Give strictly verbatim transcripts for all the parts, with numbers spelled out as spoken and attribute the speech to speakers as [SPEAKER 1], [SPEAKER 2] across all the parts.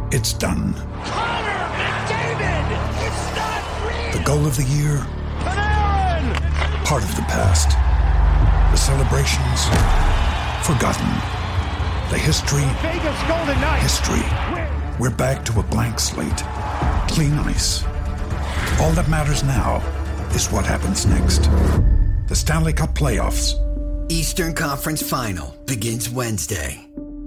[SPEAKER 1] It's done.
[SPEAKER 2] Connor McDavid! It's not real!
[SPEAKER 1] The goal of the year?
[SPEAKER 2] Panarin!
[SPEAKER 1] Part of the past. The celebrations? Forgotten. The history?
[SPEAKER 2] Vegas Golden Knights!
[SPEAKER 1] History. We're back to a blank slate. Clean ice. All that matters now is what happens next. The Stanley Cup playoffs.
[SPEAKER 3] Eastern Conference Final begins Wednesday.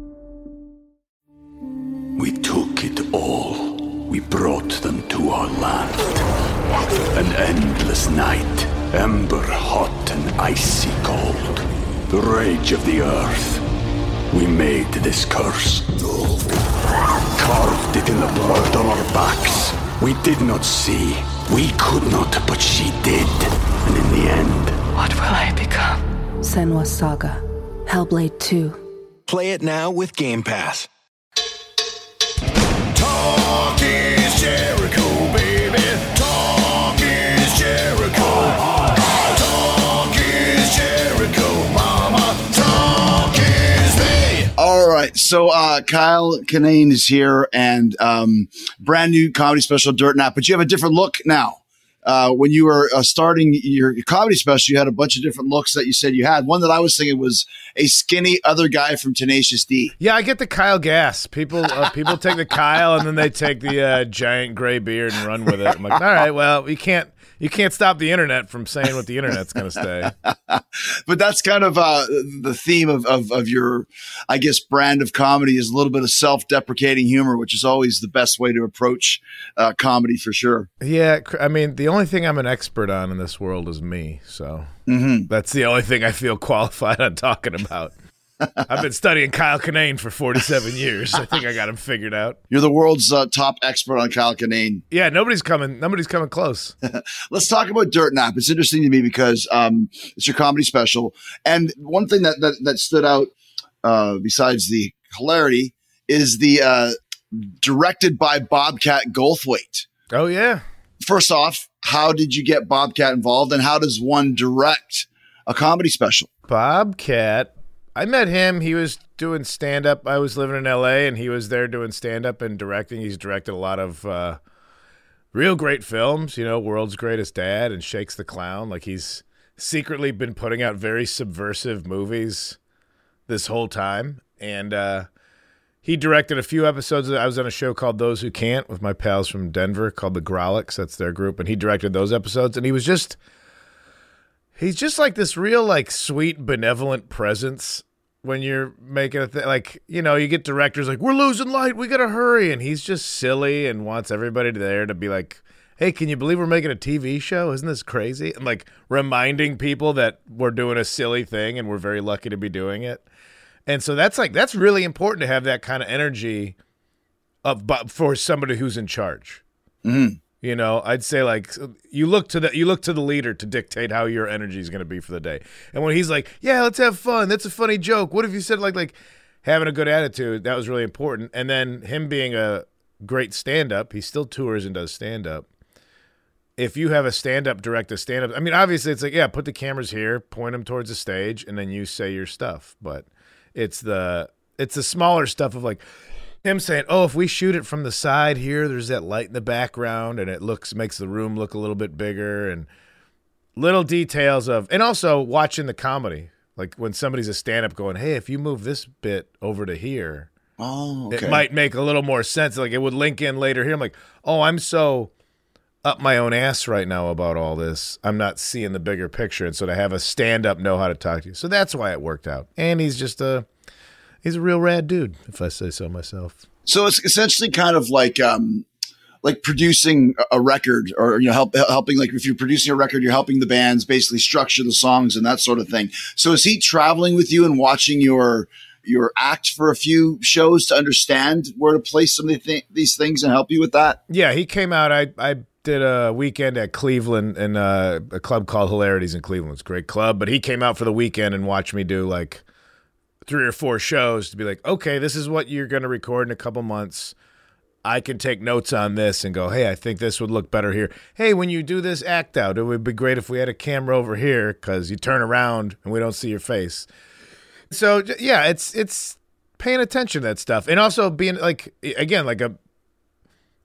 [SPEAKER 4] We took it all. We brought them to our land. An endless night, ember hot and icy cold. The rage of the earth. We made this curse. Carved it in the blood on our backs. We did not see. We could not, but she did. And in the end...
[SPEAKER 5] What will I become?
[SPEAKER 6] Senua's Saga. Hellblade two.
[SPEAKER 7] Play it now with Game Pass.
[SPEAKER 8] Talk is Jericho, baby. Talk is Jericho. Talk is Jericho, mama. Talk is me.
[SPEAKER 9] All right, so uh, Kyle Kinane is here, and um, brand new comedy special, Dirt Nap. But you have a different look now. Uh, when you were uh, starting your, your comedy special, you had a bunch of different looks that you said you had. One that I was thinking was a skinny other guy from Tenacious D.
[SPEAKER 10] Yeah, I get the Kyle gas. People uh, people take the Kyle and then they take the uh, giant gray beard and run with it. I'm like, all right, well, you can't you can't stop the internet from saying what the internet's going to say.
[SPEAKER 9] But that's kind of uh, the theme of, of of your, I guess, brand of comedy is a little bit of self-deprecating humor, which is always the best way to approach uh, comedy for sure.
[SPEAKER 10] Yeah, I mean, the only thing I'm an expert on in this world is me. So mm-hmm. That's the only thing I feel qualified on talking about. I've been studying Kyle Kinane for forty-seven years. I think I got him figured out.
[SPEAKER 9] You're the world's uh, top expert on Kyle Kinane.
[SPEAKER 10] Yeah, nobody's coming. Nobody's coming close.
[SPEAKER 9] Let's talk about Dirt Nap. It's interesting to me because um, it's your comedy special, and one thing that that, that stood out uh, besides the hilarity is the uh, directed by Bobcat Goldthwait.
[SPEAKER 10] Oh yeah.
[SPEAKER 9] First off, how did you get Bobcat involved, and how does one direct a comedy special?
[SPEAKER 10] Bobcat. I met him. He was doing stand-up. I was living in L A, and he was there doing stand-up and directing. He's directed a lot of uh, real great films, you know, World's Greatest Dad and Shakes the Clown. Like, he's secretly been putting out very subversive movies this whole time. And uh, he directed a few episodes. I was on a show called Those Who Can't with my pals from Denver called the Grolics. That's their group. And he directed those episodes. And he was just... He's just like this real, like, sweet, benevolent presence when you're making a thing. Like, you know, you get directors like, we're losing light, we got to hurry. And he's just silly and wants everybody there to be like, hey, can you believe we're making a T V show? Isn't this crazy? And, like, reminding people that we're doing a silly thing and we're very lucky to be doing it. And so that's, like, that's really important to have that kind of energy of, for somebody who's in charge.
[SPEAKER 9] Mm-hmm.
[SPEAKER 10] You know, I'd say like you look to the you look to the leader to dictate how your energy is going to be for the day. And when he's like, "Yeah, let's have fun. That's a funny joke." What if you said like like having a good attitude? That was really important. And then him being a great stand-up, he still tours and does stand-up. If you have a stand-up direct a stand-up, I mean, obviously it's like, yeah, put the cameras here, point them towards the stage, and then you say your stuff. But it's the it's the smaller stuff of like. Him saying, oh, if we shoot it from the side here, there's that light in the background and it looks makes the room look a little bit bigger and little details of, and also watching the comedy. Like when somebody's a stand-up going, hey, if you move this bit over to here,
[SPEAKER 9] oh, okay.
[SPEAKER 10] It might make a little more sense. Like it would link in later here. I'm like, oh, I'm so up my own ass right now about all this. I'm not seeing the bigger picture. And so to have a stand-up know how to talk to you. So that's why it worked out. And he's just a... He's a real rad dude, if I say so myself.
[SPEAKER 9] So it's essentially kind of like um, like producing a record, or you know, help, helping. Like if you're producing a record, you're helping the bands basically structure the songs and that sort of thing. So is he traveling with you and watching your your act for a few shows to understand where to place some of the th- these things and help you with that?
[SPEAKER 10] Yeah, he came out. I I did a weekend at Cleveland in uh, a club called Hilarities in Cleveland. It's a great club, but he came out for the weekend and watched me do like three or four shows to be like, okay, this is what you're going to record in a couple months. I can take notes on this and go, hey, I think this would look better here. Hey, when you do this act out, it would be great if we had a camera over here because you turn around and we don't see your face. So, yeah, it's it's paying attention to that stuff. And also being like, again, like a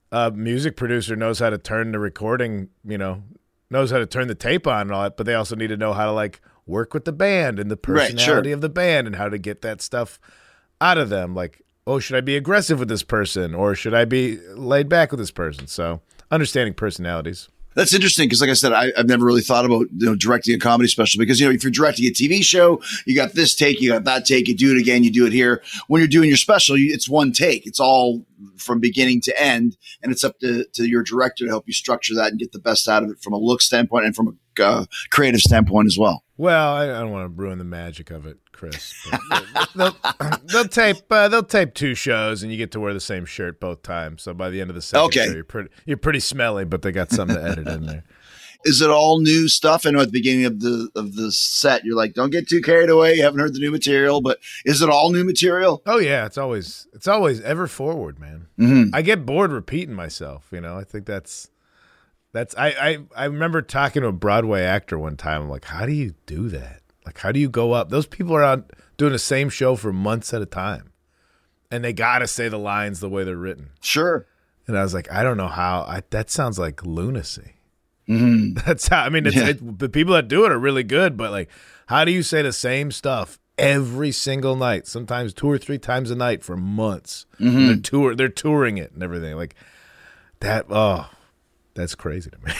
[SPEAKER 10] a music producer knows how to turn the recording, you know, knows how to turn the tape on and all that, but they also need to know how to like work with the band and the personality
[SPEAKER 9] right, sure.
[SPEAKER 10] of the band and how to get that stuff out of them. Like, oh, should I be aggressive with this person or should I be laid back with this person? So understanding personalities.
[SPEAKER 9] That's interesting because, like I said, I, I've never really thought about you know directing a comedy special because you know if you're directing a T V show, you got this take, you got that take, you do it again, you do it here. When you're doing your special, you, it's one take. It's all from beginning to end, and it's up to, to your director to help you structure that and get the best out of it from a look standpoint and from a uh, creative standpoint as well.
[SPEAKER 10] Well, I, I don't want to ruin the magic of it, Chris. But they'll, they'll tape uh, they'll tape two shows, and you get to wear the same shirt both times. So by the end of the second
[SPEAKER 9] okay.
[SPEAKER 10] show, you're pretty you're pretty smelly, but they got something to edit in there.
[SPEAKER 9] Is it all new stuff? I know at the beginning of the of the set, you're like, "Don't get too carried away. You haven't heard the new material." But is it all new material?
[SPEAKER 10] Oh yeah, it's always it's always ever forward, man.
[SPEAKER 9] Mm-hmm.
[SPEAKER 10] I get bored repeating myself. You know, I think that's that's I, I I remember talking to a Broadway actor one time. I'm like, how do you do that? Like, how do you go up? Those people are out doing the same show for months at a time, and they got to say the lines the way they're written.
[SPEAKER 9] Sure.
[SPEAKER 10] And I was like, I don't know how. I, that sounds like lunacy.
[SPEAKER 9] Mm-hmm.
[SPEAKER 10] That's how. I mean, it's,
[SPEAKER 9] yeah.
[SPEAKER 10] it, the people that do it are really good, but like, how do you say the same stuff every single night? Sometimes two or three times a night for months.
[SPEAKER 9] Mm-hmm.
[SPEAKER 10] They're tour. They're touring it and everything like that. Oh, that's crazy to me.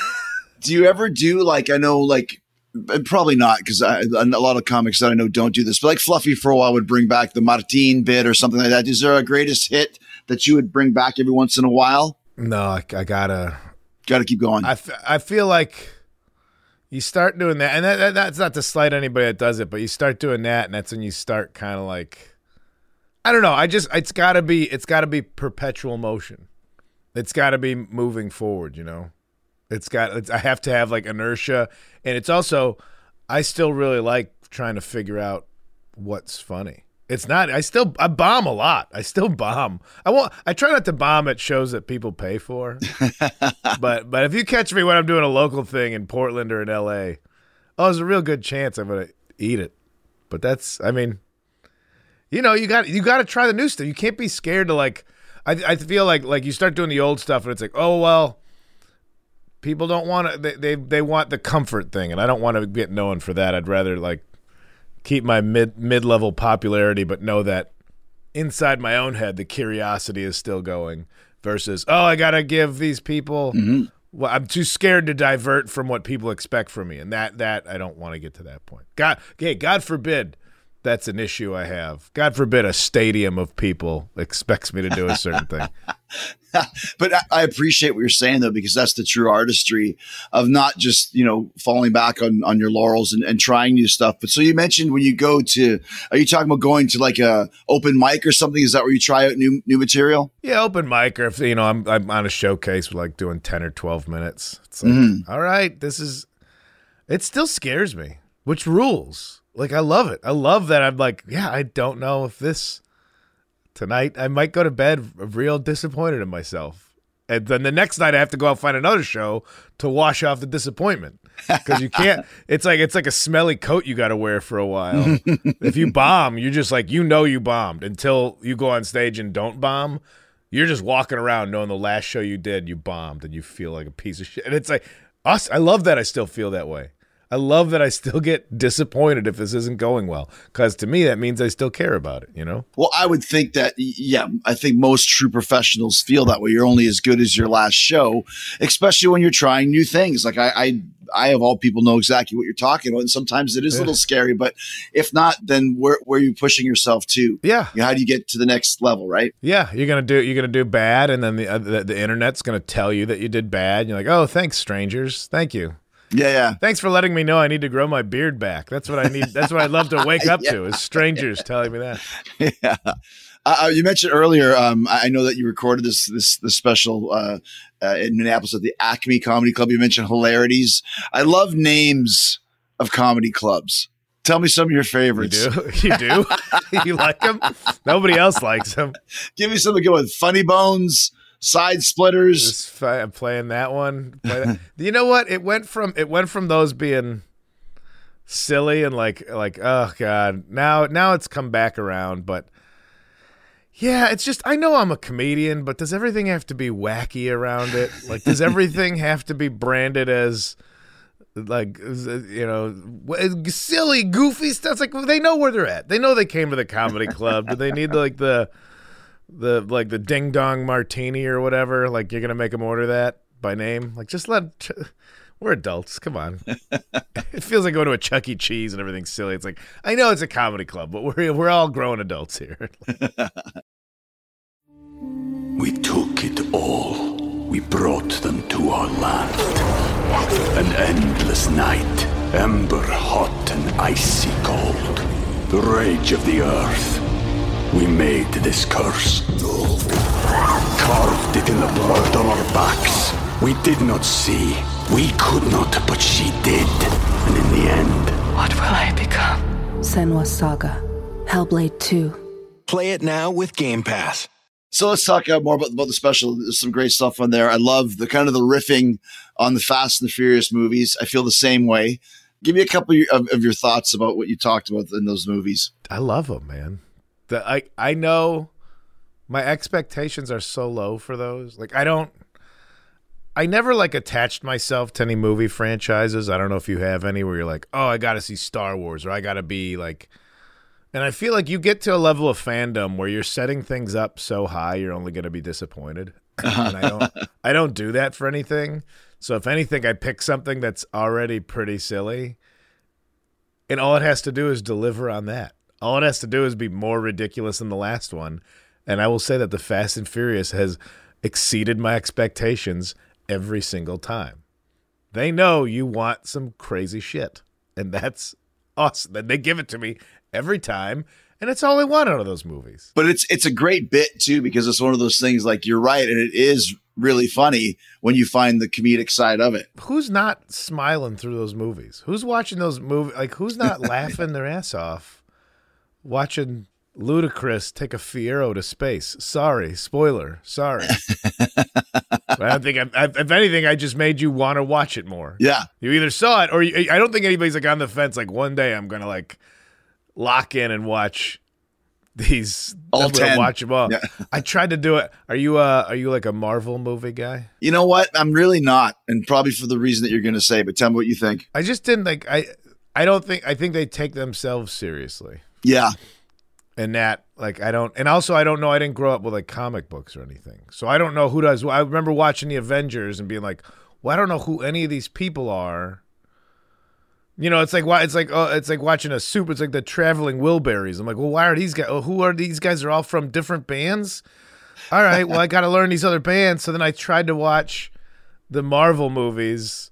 [SPEAKER 9] Do you ever do like I know like. Probably not because a lot of comics that I know don't do this. But like Fluffy for a while would bring back the Martin bit or something like that. Is there a greatest hit that you would bring back every once in a while?
[SPEAKER 10] No, I, I gotta
[SPEAKER 9] gotta keep going.
[SPEAKER 10] I, f- I feel like you start doing that, and that, that, that's not to slight anybody that does it, but you start doing that, and that's when you start kind of like I don't know. I just it's gotta be it's gotta be perpetual motion. It's gotta be moving forward. You know. It's got. It's, I have to have like inertia, and it's also. I still really like trying to figure out what's funny. It's not. I still. I bomb a lot. I still bomb. I won't. I try not to bomb at shows that people pay for. but but if you catch me when I'm doing a local thing in Portland or in L A, oh, there's a real good chance I'm gonna eat it. But that's. I mean, you know, you got you got to try the new stuff. You can't be scared to like. I I feel like like you start doing the old stuff, and it's like, oh well. People don't want to. They, they they want the comfort thing, and I don't want to get known for that. I'd rather like keep my mid mid level popularity, but know that inside my own head, the curiosity is still going. Versus, oh, I gotta give these people.
[SPEAKER 9] Mm-hmm.
[SPEAKER 10] Well, I'm too scared to divert from what people expect from me, and that that I don't want to get to that point. God, okay, God forbid that's an issue I have. God forbid a stadium of people expects me to do a certain thing.
[SPEAKER 9] But I appreciate what you're saying, though, because that's the true artistry of not just, you know, falling back on, on your laurels and, and trying new stuff. But so you mentioned when you go to, are you talking about going to like a open mic or something? Is that where you try out new new material?
[SPEAKER 10] Yeah, open mic, or if, you know, I'm, I'm on a showcase with like doing ten or twelve minutes. It's like,
[SPEAKER 9] mm-hmm.
[SPEAKER 10] all right, this is, it still scares me, which rules. Like, I love it. I love that I'm like, yeah, I don't know if this tonight, I might go to bed real disappointed in myself. And then the next night I have to go out and find another show to wash off the disappointment. Because you can't, it's like, it's like a smelly coat you got to wear for a while. If you bomb, you're just like, you know, you bombed until you go on stage and don't bomb. You're just walking around knowing the last show you did, you bombed and you feel like a piece of shit. And it's like, us, I love that I still feel that way. I love that I still get disappointed if this isn't going well, because to me that means I still care about it, you know?
[SPEAKER 9] Well, I would think that, yeah, I think most true professionals feel that way. You're only as good as your last show, especially when you're trying new things. Like I, I, I of all people know exactly what you're talking about, and sometimes it is yeah. a little scary. But if not, then where, where are you pushing yourself to?
[SPEAKER 10] Yeah,
[SPEAKER 9] you know, how do you get to the next level, right?
[SPEAKER 10] Yeah, you're gonna do you're gonna do bad, and then the uh, the, the internet's gonna tell you that you did bad. And you're like, oh, thanks, strangers, thank you.
[SPEAKER 9] Yeah, yeah.
[SPEAKER 10] Thanks for letting me know I need to grow my beard back. That's what I need. That's what I'd love to wake up yeah. to is strangers telling me that.
[SPEAKER 9] Yeah. Uh, you mentioned earlier, um, I know that you recorded this this, this special uh, uh, in Minneapolis at the Acme Comedy Club. You mentioned Hilarities. I love names of comedy clubs. Tell me some of your favorites.
[SPEAKER 10] You do? You do? You like them? Nobody else likes them.
[SPEAKER 9] Give me something good with Funny Bones. Side Splitters.
[SPEAKER 10] Fi- I'm playing that one. Play that. You know what? It went from it went from those being silly and like like oh god. Now now it's come back around, but Yeah, it's just, I know I'm a comedian, but does everything have to be wacky around it? Like, does everything have to be branded as, like, you know, silly, goofy stuff? It's like, they know where they're at. They know they came to the comedy club. Do they need, like, the, the like, the Ding Dong Martini or whatever? Like, you're going to make them order that by name? Like, just let, we're adults. Come on. It feels like going to a Chuck E. Cheese and everything's silly. It's like, I know it's a comedy club, but we're, we're all grown adults here.
[SPEAKER 4] We took it all. We brought them to our land. An endless night, ember hot and icy cold. The rage of the earth. We made this curse. Carved it in the blood on our backs. We did not see. We could not, but she did. And in the end...
[SPEAKER 6] What will I become? Senua's Saga. Hellblade two.
[SPEAKER 7] Play it now with Game Pass.
[SPEAKER 9] So let's talk uh, more about, about the special. There's some great stuff on there. I love the kind of the riffing on the Fast and the Furious movies. I feel the same way. Give me a couple of, of your thoughts about what you talked about in those movies.
[SPEAKER 10] I love them, man. The, I, I know my expectations are so low for those. Like, I don't, I never like attached myself to any movie franchises. I don't know if you have any where you're like, oh, I got to see Star Wars, or I got to be like, and I feel like you get to a level of fandom where you're setting things up so high, you're only going to be disappointed. And I don't, I don't do that for anything. So if anything, I pick something that's already pretty silly, and all it has to do is deliver on that. All it has to do is be more ridiculous than the last one. And I will say that the Fast and Furious has exceeded my expectations every single time. They know you want some crazy shit, and that's awesome. They give it to me every time, and it's all I want out of those movies.
[SPEAKER 9] But it's it's a great bit too, because it's one of those things, like, you're right, and it is really funny when you find the comedic side of it.
[SPEAKER 10] Who's not smiling through those movies? Who's watching those movies? Like, who's not laughing their ass off watching Ludacris take a Fiero to space? Sorry, spoiler. Sorry. I don't think I'm, I, if anything, I just made you want to watch it more.
[SPEAKER 9] Yeah,
[SPEAKER 10] you either saw it or you, I don't think anybody's like on the fence. Like, one day I'm gonna like lock in and watch these.
[SPEAKER 9] All ten.
[SPEAKER 10] Watch them all.
[SPEAKER 9] Yeah.
[SPEAKER 10] I tried to do it. Are you uh are you like a Marvel movie guy?
[SPEAKER 9] You know what? I'm really not, and probably for the reason that you're going to say. But tell me what you think.
[SPEAKER 10] I just didn't like. I I don't think. I think they take themselves seriously.
[SPEAKER 9] Yeah.
[SPEAKER 10] And that, like, I don't, and also I don't know, I didn't grow up with like comic books or anything. So I don't know who does. I remember watching the Avengers and being like, well, I don't know who any of these people are. You know, it's like, why, it's like, oh, it's like watching a soup. It's like the Traveling Wilburys. I'm like, well, why are these guys, oh, who are these guys? Are all from different bands? All right, well, I got to learn these other bands. So then I tried to watch the Marvel movies.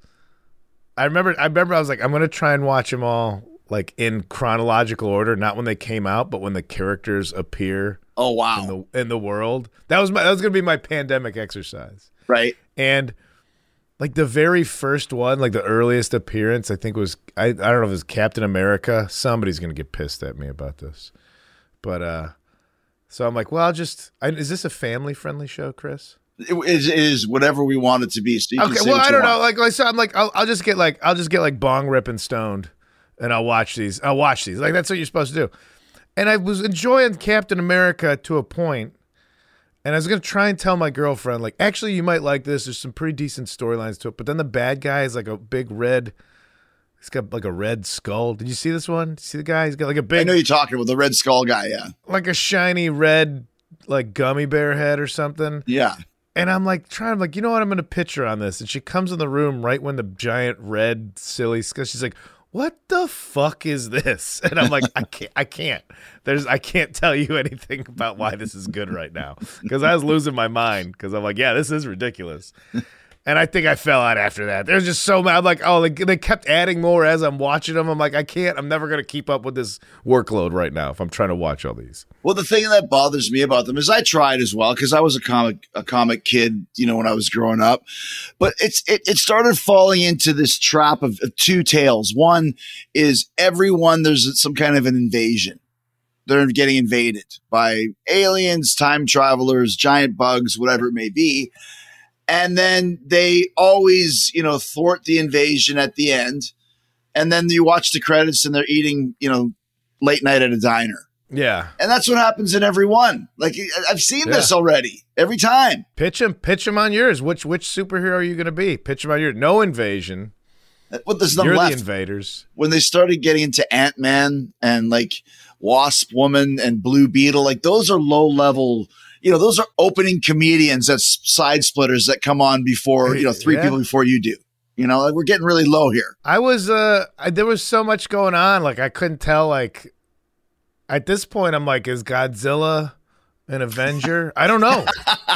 [SPEAKER 10] I remember, I remember I was like, I'm going to try and watch them all, like, in chronological order, not when they came out, but when the characters appear.
[SPEAKER 9] Oh, wow.
[SPEAKER 10] In the, in the world. That was my, that was going to be my pandemic exercise.
[SPEAKER 9] Right.
[SPEAKER 10] And like the very first one, like the earliest appearance, I think was, I, I don't know if it was Captain America. Somebody's going to get pissed at me about this. But, uh, so I'm like, well, I'll just, I, is this a family friendly show, Chris?
[SPEAKER 9] It is, it is whatever we want it to be. So you
[SPEAKER 10] okay.
[SPEAKER 9] Can say
[SPEAKER 10] Well,
[SPEAKER 9] what
[SPEAKER 10] I
[SPEAKER 9] you
[SPEAKER 10] don't
[SPEAKER 9] want.
[SPEAKER 10] know. Like, like so I'm like, I'll, I'll just get like, I'll just get like bong ripping stoned. And I'll watch these. I'll watch these. Like, that's what you're supposed to do. And I was enjoying Captain America to a point, and I was going to try and tell my girlfriend, like, actually, you might like this. There's some pretty decent storylines to it. But then the bad guy is like a big red, he's got like a red skull. Did you see this one? See the guy? He's got like a big.
[SPEAKER 9] I know you're talking about the Red Skull guy, yeah.
[SPEAKER 10] Like a shiny red, like gummy bear head or something.
[SPEAKER 9] Yeah.
[SPEAKER 10] And I'm like, trying, I'm like, you know what? I'm going to picture on this. And she comes in the room right when the giant red, silly skull, she's like, what the fuck is this? And I'm like, I can't, I can't. There's, I can't tell you anything about why this is good right now, because I was losing my mind. Because I'm like, yeah, this is ridiculous. And I think I fell out after that. There's just so mad. I'm like, oh, they, they kept adding more as I'm watching them. I'm like, I can't. I'm never gonna keep up with this workload right now if I'm trying to watch all these.
[SPEAKER 9] Well, the thing that bothers me about them is I tried as well, because I was a comic a comic kid, you know, when I was growing up. But it's it, it started falling into this trap of, of two tales. One is everyone, there's some kind of an invasion. They're getting invaded by aliens, time travelers, giant bugs, whatever it may be. And then they always, you know, thwart the invasion at the end. And then you watch the credits and they're eating, you know, late night at a diner.
[SPEAKER 10] Yeah.
[SPEAKER 9] And that's what happens in every one. Like, I've seen
[SPEAKER 10] Yeah.
[SPEAKER 9] this already every time.
[SPEAKER 10] Pitch him, pitch him on yours. Which which superhero are you going to be? Pitch him on yours. No invasion.
[SPEAKER 9] What there's nothing
[SPEAKER 10] You're
[SPEAKER 9] left.
[SPEAKER 10] the invaders.
[SPEAKER 9] When they started getting into Ant-Man and like Wasp Woman and Blue Beetle, like those are low level, you know, those are opening comedians, that's side splitters that come on before, you know, three
[SPEAKER 10] Yeah.
[SPEAKER 9] people before you do. You know, like we're getting really low here.
[SPEAKER 10] I was uh I, there was so much going on, like I couldn't tell. Like at this point I'm like, is Godzilla an Avenger? I don't know.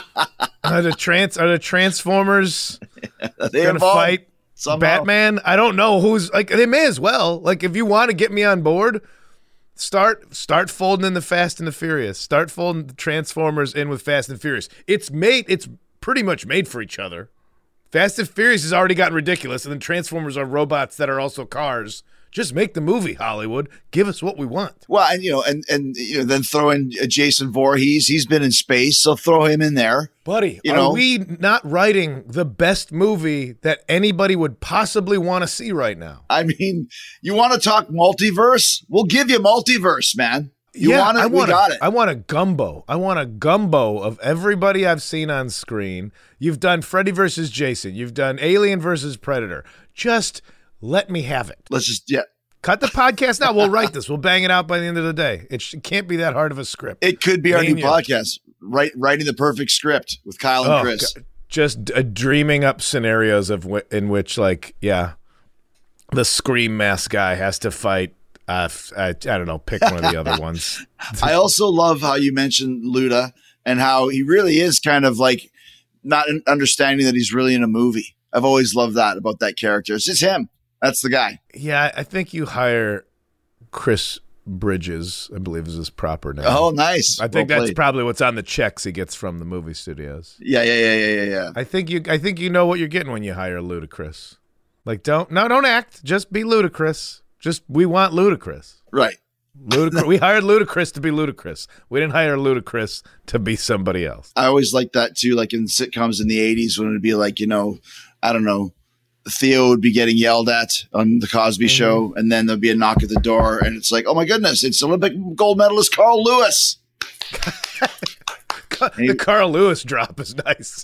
[SPEAKER 10] Are the trans are the Transformers
[SPEAKER 9] Are they
[SPEAKER 10] gonna
[SPEAKER 9] involved
[SPEAKER 10] fight
[SPEAKER 9] somehow?
[SPEAKER 10] Batman? I don't know who's like, they may as well. Like if you want to get me on board, start start folding in the Fast and the Furious. Start folding the Transformers in with Fast and Furious. It's made it's pretty much made for each other. Fast and Furious has already gotten ridiculous, and then Transformers are robots that are also cars. Just make the movie, Hollywood. Give us what we want.
[SPEAKER 9] Well, and you know, and and you know, then throw in Jason Voorhees. He's been in space, so throw him in there,
[SPEAKER 10] buddy.
[SPEAKER 9] You
[SPEAKER 10] are
[SPEAKER 9] know,
[SPEAKER 10] we not writing the best movie that anybody would possibly want to see right now?
[SPEAKER 9] I mean, you want to talk multiverse? We'll give you multiverse, man. You
[SPEAKER 10] yeah,
[SPEAKER 9] want it?
[SPEAKER 10] I want
[SPEAKER 9] we got
[SPEAKER 10] a,
[SPEAKER 9] it.
[SPEAKER 10] I want a gumbo. I want a gumbo of everybody I've seen on screen. You've done Freddy versus Jason. You've done Alien versus Predator. Just let me have it.
[SPEAKER 9] Let's just yeah.
[SPEAKER 10] Cut the podcast now. We'll write this. We'll bang it out by the end of the day. It, sh- it can't be that hard of a script.
[SPEAKER 9] It could be our
[SPEAKER 10] Name
[SPEAKER 9] new
[SPEAKER 10] you.
[SPEAKER 9] podcast, right? Writing the perfect script with Kyle and
[SPEAKER 10] Oh,
[SPEAKER 9] Chris.
[SPEAKER 10] God. Just uh, dreaming up scenarios of w- in which, like, yeah, the Scream mask guy has to fight. Uh, f- I, I don't know. Pick one of the other ones.
[SPEAKER 9] I also love how you mentioned Luda and how he really is kind of like not in- understanding that he's really in a movie. I've always loved that about that character. It's just him. That's the guy.
[SPEAKER 10] Yeah, I think you hire Chris Bridges, I believe is his proper name.
[SPEAKER 9] Oh, nice.
[SPEAKER 10] I think
[SPEAKER 9] Well
[SPEAKER 10] that's
[SPEAKER 9] played.
[SPEAKER 10] probably what's on the checks he gets from the movie studios.
[SPEAKER 9] Yeah, yeah, yeah, yeah, yeah, yeah.
[SPEAKER 10] I think you I think you know what you're getting when you hire Ludacris. Like don't no don't act, just be Ludacris. Just we want Ludacris.
[SPEAKER 9] Right.
[SPEAKER 10] Ludacris. We hired Ludacris to be Ludacris. We didn't hire Ludacris to be somebody else.
[SPEAKER 9] I always liked that too, like in sitcoms in the eighties when it would be like, you know, I don't know, Theo would be getting yelled at on the Cosby
[SPEAKER 10] Mm-hmm.
[SPEAKER 9] Show, and then there'll be a knock at the door, and it's like, oh my goodness, it's Olympic gold medalist Carl Lewis.
[SPEAKER 10] The Carl Lewis drop is nice.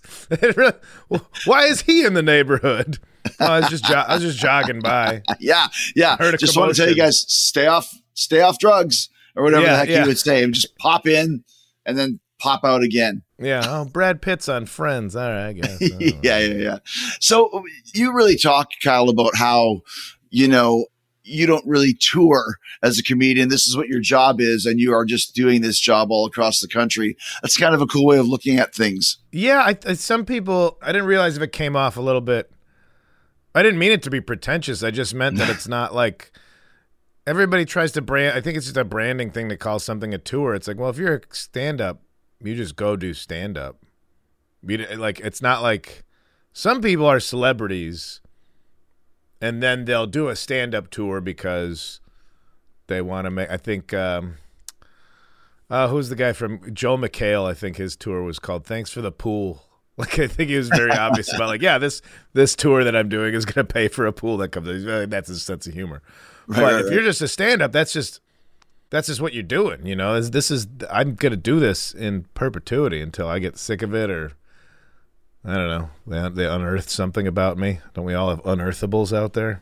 [SPEAKER 10] Why is he in the neighborhood? Oh, I was just jo- I was just jogging by.
[SPEAKER 9] Yeah, yeah.
[SPEAKER 10] Heard a
[SPEAKER 9] Just want to tell you
[SPEAKER 10] commotion.
[SPEAKER 9] guys, stay off, stay off drugs, or whatever
[SPEAKER 10] Yeah,
[SPEAKER 9] the heck
[SPEAKER 10] yeah.
[SPEAKER 9] he would say, and just pop in and then pop out again.
[SPEAKER 10] Yeah. Oh, Brad Pitt's on Friends. All right, I guess. Oh.
[SPEAKER 9] yeah, yeah, yeah. So you really talk, Kyle, about how, you know, you don't really tour as a comedian. This is what your job is, and you are just doing this job all across the country. That's kind of a cool way of looking at things.
[SPEAKER 10] Yeah, I, I, some people, I didn't realize if it came off a little bit. I didn't mean it to be pretentious. I just meant that it's not like everybody tries to brand. I think it's just a branding thing to call something a tour. It's like, well, if you're a stand-up, you just go do stand-up. You, d- like, it's not like some people are celebrities and then they'll do a stand-up tour because they want to make, I think, um, uh, who's the guy from Joel McHale? I think his tour was called Thanks for the Pool. Like, I think he was very obvious about, like, yeah, this this tour that I'm doing is going to pay for a pool that comes. Uh, That's his sense of humor.
[SPEAKER 9] Right,
[SPEAKER 10] but
[SPEAKER 9] right,
[SPEAKER 10] if
[SPEAKER 9] right.
[SPEAKER 10] you're just a stand-up, that's just that's just what you're doing. You know, this, this is I'm going to do this in perpetuity until I get sick of it, or I don't know. They they unearth something about me. Don't we all have unearthables out there?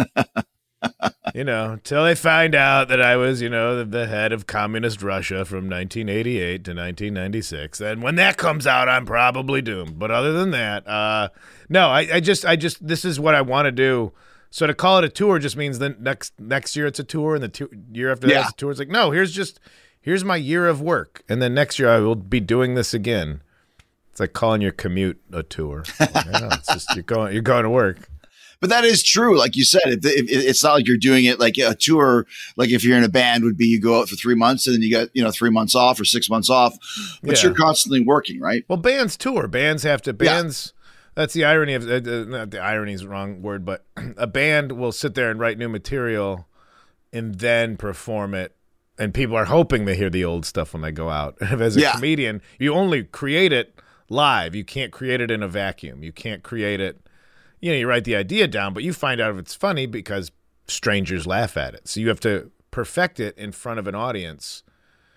[SPEAKER 10] You know, till they find out that I was, you know, the, the head of communist Russia from nineteen eighty-eight to nineteen ninety-six. And when that comes out, I'm probably doomed. But other than that, uh, no, I, I just, I just, this is what I want to do. So to call it a tour just means that next next year it's a tour, and the two, year after that
[SPEAKER 9] Yeah.
[SPEAKER 10] it's a tour. It's like, no, here's just, here's my year of work, and then next year I will be doing this again. It's like calling your commute a tour. Like, I know, it's just you're going, you're going to work.
[SPEAKER 9] But that is true. Like you said, if, if, it's not like you're doing it like a tour. Like if you're in a band would be, you go out for three months and then you got, you know, three months off or six months off, but
[SPEAKER 10] Yeah.
[SPEAKER 9] you're constantly working, right?
[SPEAKER 10] Well, bands tour. Bands have to.
[SPEAKER 9] Yeah.
[SPEAKER 10] Bands. That's the irony of. Uh, uh, not the irony is the wrong word, but a band will sit there and write new material, and then perform it, and people are hoping they hear the old stuff when they go out. As a
[SPEAKER 9] Yeah.
[SPEAKER 10] comedian, you only create it live. You can't create it in a vacuum. You can't create it. You know, you write the idea down, but you find out if it's funny because strangers laugh at it. So you have to perfect it in front of an audience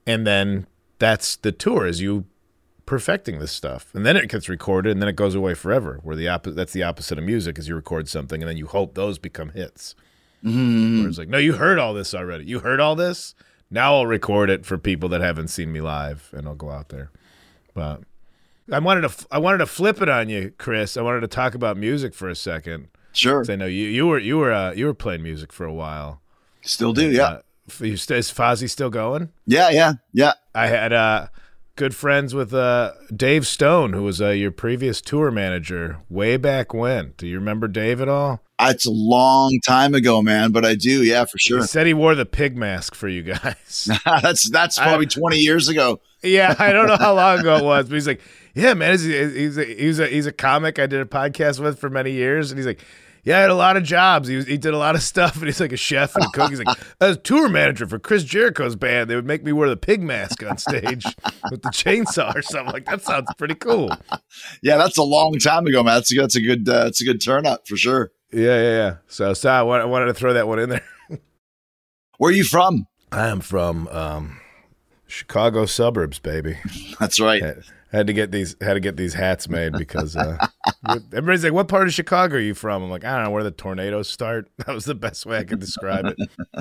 [SPEAKER 10] And then that's the tour, is you perfecting this stuff. And then it gets recorded, and then it goes away forever, where the opposite, that's the opposite of music, is you record something, and then you hope those become hits.
[SPEAKER 9] Mm-hmm.
[SPEAKER 10] Where it's like, no, you heard all this already. You heard all this? Now I'll record it for people that haven't seen me live, and I'll go out there. But I wanted to I wanted to flip it on you, Chris. I wanted to talk about music for a second.
[SPEAKER 9] Sure.
[SPEAKER 10] I know you you were you were uh, you were playing music for a while.
[SPEAKER 9] Still do, yeah.
[SPEAKER 10] Uh, you st- is Fozzy still going?
[SPEAKER 9] Yeah, yeah, yeah.
[SPEAKER 10] I had uh, good friends with uh, Dave Stone, who was uh, your previous tour manager way back when. Do you remember Dave at all?
[SPEAKER 9] It's a long time ago, man, but I do, yeah, for sure.
[SPEAKER 10] He said he wore the pig mask for you guys.
[SPEAKER 9] that's that's probably I, twenty years ago.
[SPEAKER 10] Yeah, I don't know how long ago it was, but he's like, yeah, man, he's, he's, a, he's, a, he's a comic I did a podcast with for many years, and he's like, yeah, I had a lot of jobs. He was, he did a lot of stuff, and he's like a chef and a cook. He's like, I was a tour manager for Chris Jericho's band. They would make me wear the pig mask on stage with the chainsaw or something. Like, that sounds pretty cool.
[SPEAKER 9] Yeah, that's a long time ago, man. That's a, that's a good uh, that's a good turn up for sure.
[SPEAKER 10] Yeah, yeah, yeah. So, so I wanted to throw that one in there.
[SPEAKER 9] Where are you from?
[SPEAKER 10] I am from um, Chicago suburbs, baby.
[SPEAKER 9] That's right.
[SPEAKER 10] Had, had to get these had to get these hats made because uh, everybody's like, "What part of Chicago are you from?" I'm like, "I don't know where the tornadoes start." That was the best way I could describe it.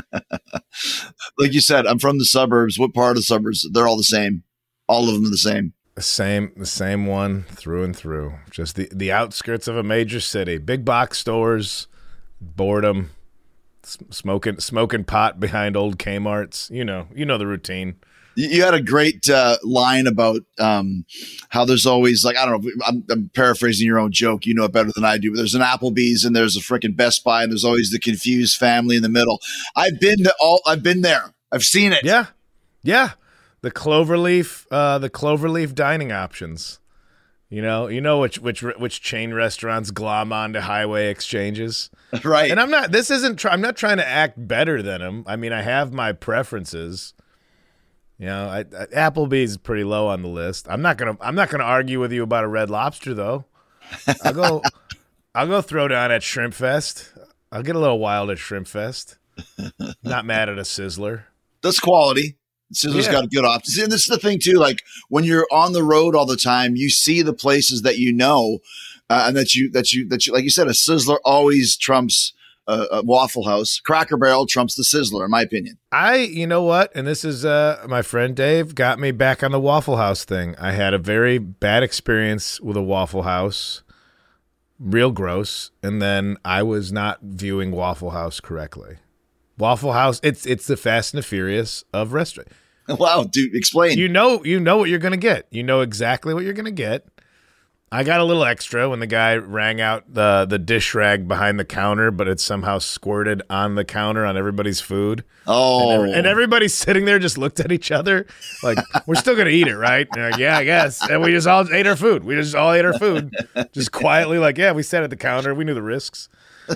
[SPEAKER 9] Like you said, I'm from the suburbs. What part of the suburbs? They're all the same. All of them are the same.
[SPEAKER 10] The same, the same one through and through. Just the, the outskirts of a major city. Big box stores, boredom, smoking smoking pot behind old Kmart's. You know, you know the routine.
[SPEAKER 9] You had a great uh, line about um, how there's always, like, I don't know, I'm, I'm paraphrasing your own joke. You know it better than I do, but there's an Applebee's and there's a freaking Best Buy and there's always the confused family in the middle. I've been to all, I've been there. I've seen it.
[SPEAKER 10] Yeah. Yeah. The Cloverleaf, uh, the Cloverleaf dining options. You know, you know which which which chain restaurants glom onto highway exchanges,
[SPEAKER 9] right?
[SPEAKER 10] And I'm not. This isn't. Try, I'm not trying to act better than them. I mean, I have my preferences. You know, I, I, Applebee's is pretty low on the list. I'm not gonna. I'm not gonna argue with you about a Red Lobster though. I'll go. I'll go throw down at Shrimp Fest. I'll get a little wild at Shrimp Fest. Not mad at a Sizzler.
[SPEAKER 9] That's quality. Sizzler's yeah. got a good options. And this is the thing too, like when you're on the road all the time, you see the places that you know, uh, and that you, that you, that you, like you said, a Sizzler always trumps uh, a Waffle House. Cracker Barrel trumps the Sizzler, in my opinion.
[SPEAKER 10] I, you know what? And this is, uh, my friend Dave got me back on the Waffle House thing. I had a very bad experience with a Waffle House, real gross. And then I was not viewing Waffle House correctly. Waffle House, it's it's the Fast and the Furious of restaurant.
[SPEAKER 9] Wow, dude, explain.
[SPEAKER 10] You know, you know what you're gonna get. You know exactly what you're gonna get. I got a little extra when the guy rang out the the dish rag behind the counter, but it somehow squirted on the counter on everybody's food.
[SPEAKER 9] Oh,
[SPEAKER 10] and, every, and everybody sitting there just looked at each other like, "We're still gonna eat it, right?" And like, yeah, I guess. And we just all ate our food. We just all ate our food, just quietly, like, yeah, we sat at the counter. We knew the risks.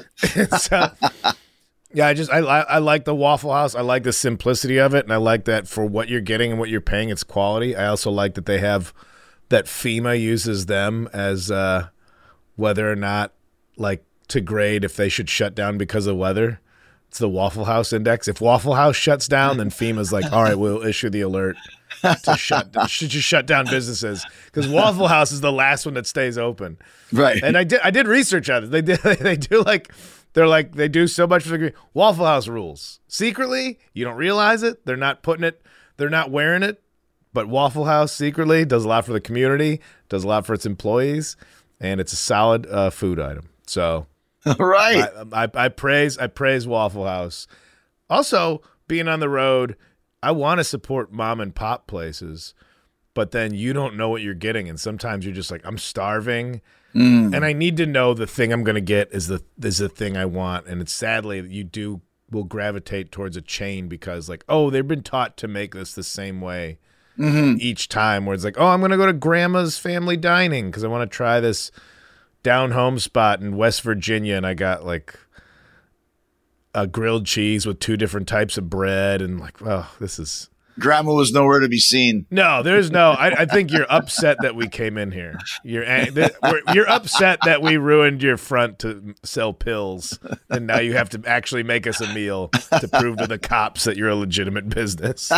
[SPEAKER 10] so. Yeah, I just I, I I like the Waffle House. I like the simplicity of it, and I like that for what you're getting and what you're paying, it's quality. I also like that they have that FEMA uses them as uh, whether or not, like, to grade if they should shut down because of weather. It's the Waffle House Index. If Waffle House shuts down, then FEMA's like, all right, we'll issue the alert to shut should you shut down businesses, because Waffle House is the last one that stays open.
[SPEAKER 9] Right.
[SPEAKER 10] And I did I did research on it. They did they do like. They're like, they do so much for the Waffle House rules. Secretly, you don't realize it. They're not putting it, they're not wearing it. But Waffle House secretly does a lot for the community, does a lot for its employees, and it's a solid uh, food item. So,
[SPEAKER 9] right.
[SPEAKER 10] I, I, I praise, I praise Waffle House. Also, being on the road, I want to support mom and pop places, but then you don't know what you're getting, and sometimes you're just like, I'm starving. Mm. And I need to know the thing I'm going to get is the is the thing I want. And it's sadly you do will gravitate towards a chain because, like, oh, they've been taught to make this the same way mm-hmm. each time. Where it's like, oh, I'm going to go to Grandma's Family Dining because I want to try this down home spot in West Virginia, and I got like a grilled cheese with two different types of bread, and like, oh, this is
[SPEAKER 9] Grandma was nowhere to be seen.
[SPEAKER 10] No, there's no. I, I think you're upset that we came in here. You're that, we're, you're upset that we ruined your front to sell pills, and now you have to actually make us a meal to prove to the cops that you're a legitimate business.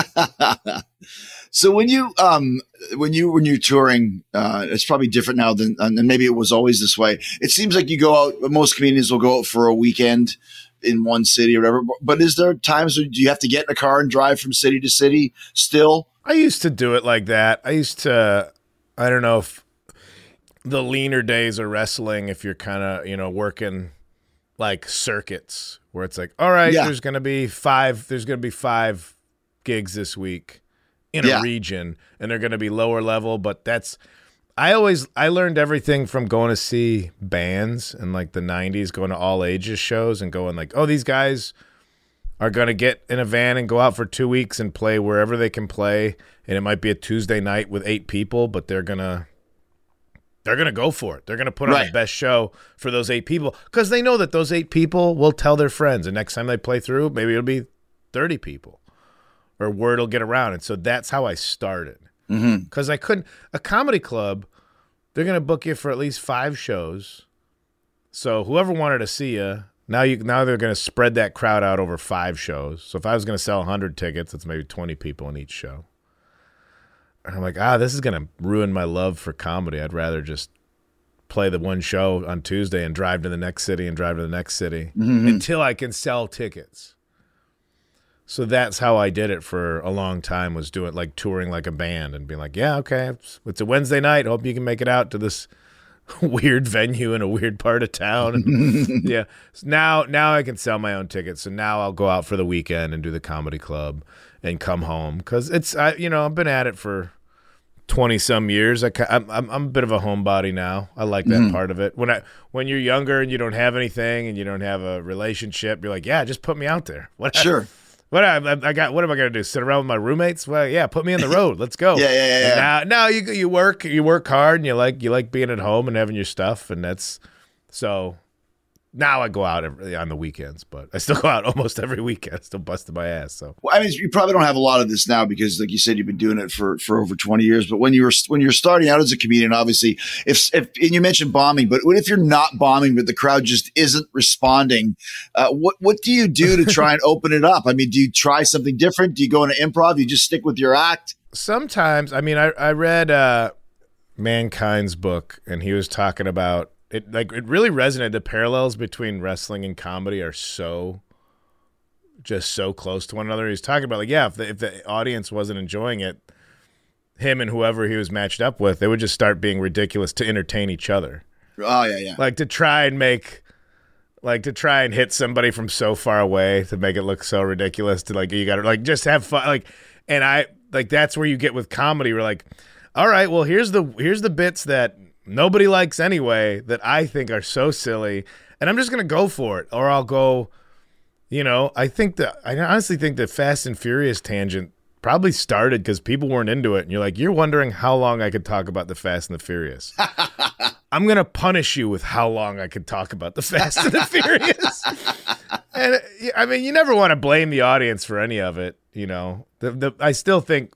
[SPEAKER 9] So when you um when you when you're touring, uh, it's probably different now than and maybe it was always this way. It seems like you go out. Most comedians will go out for a weekend in one city or whatever. But is there times where do you have to get in a car and drive from city to city still?
[SPEAKER 10] I used to do it like that. I used to, I don't know if the leaner days of wrestling, if you're kind of, you know, working like circuits where it's like, all right, yeah. there's going to be five, there's going to be five gigs this week in yeah. a region and they're going to be lower level, but that's, I always I learned everything from going to see bands in like the nineties, going to all ages shows and going like, oh, these guys are going to get in a van and go out for two weeks and play wherever they can play, and it might be a Tuesday night with eight people, but they're going to they're going to go for it. They're going to put on right. the best show for those eight people because they know that those eight people will tell their friends, and next time they play through, maybe it'll be thirty people or word will get around. And so that's how I started. Because mm-hmm. I couldn't – a comedy club, they're going to book you for at least five shows. So whoever wanted to see you, now you now they're going to spread that crowd out over five shows. So if I was going to sell one hundred tickets, that's maybe twenty people in each show. And I'm like, ah, this is going to ruin my love for comedy. I'd rather just play the one show on Tuesday and drive to the next city and drive to the next city mm-hmm. until I can sell tickets. So that's how I did it for a long time, was doing like touring like a band and being like, yeah, okay, it's, it's a Wednesday night. Hope you can make it out to this weird venue in a weird part of town. And yeah. So now, now I can sell my own tickets. So now I'll go out for the weekend and do the comedy club and come home. Cause it's, I, you know, I've been at it for twenty some years. I, I'm, I'm, I'm a bit of a homebody now. I like that mm-hmm. part of it. When I, when you're younger and you don't have anything and you don't have a relationship, you're like, yeah, just put me out there. What
[SPEAKER 9] sure.
[SPEAKER 10] What I, I got? What am I gonna do? Sit around with my roommates? Well, yeah, put me on the road. Let's go.
[SPEAKER 9] yeah, yeah, yeah.
[SPEAKER 10] Now, now you you work, you work hard, and you like you like being at home and having your stuff, and that's so. Now I go out every, on the weekends, but I still go out almost every weekend. Still busting my ass. So
[SPEAKER 9] well, I mean, you probably don't have a lot of this now because, like you said, you've been doing it for, for over twenty years. But when you were when you're starting out as a comedian, obviously, if if and you mentioned bombing, but what if you're not bombing, but the crowd just isn't responding? Uh, what what do you do to try and open it up? I mean, do you try something different? Do you go into improv? You just stick with your act?
[SPEAKER 10] Sometimes, I mean, I I read uh, Mankind's book, and he was talking about. It like it really resonated. The parallels between wrestling and comedy are so, just so close to one another. He's talking about like, yeah, if the, if the audience wasn't enjoying it, him and whoever he was matched up with, they would just start being ridiculous to entertain each other.
[SPEAKER 9] Oh yeah, yeah.
[SPEAKER 10] Like to try and make, like to try and hit somebody from so far away to make it look so ridiculous. To like you got to like just have fun. Like, and I like that's where you get with comedy. We're like, all right, well here's the here's the bits that nobody likes anyway that I think are so silly, and I'm just gonna go for it, or I'll go. You know, I think that I honestly think the Fast and Furious tangent probably started because people weren't into it, and you're like, you're wondering how long I could talk about the Fast and the Furious. I'm gonna punish you with how long I could talk about the Fast and the Furious. And I mean, you never want to blame the audience for any of it. You know, the the I still think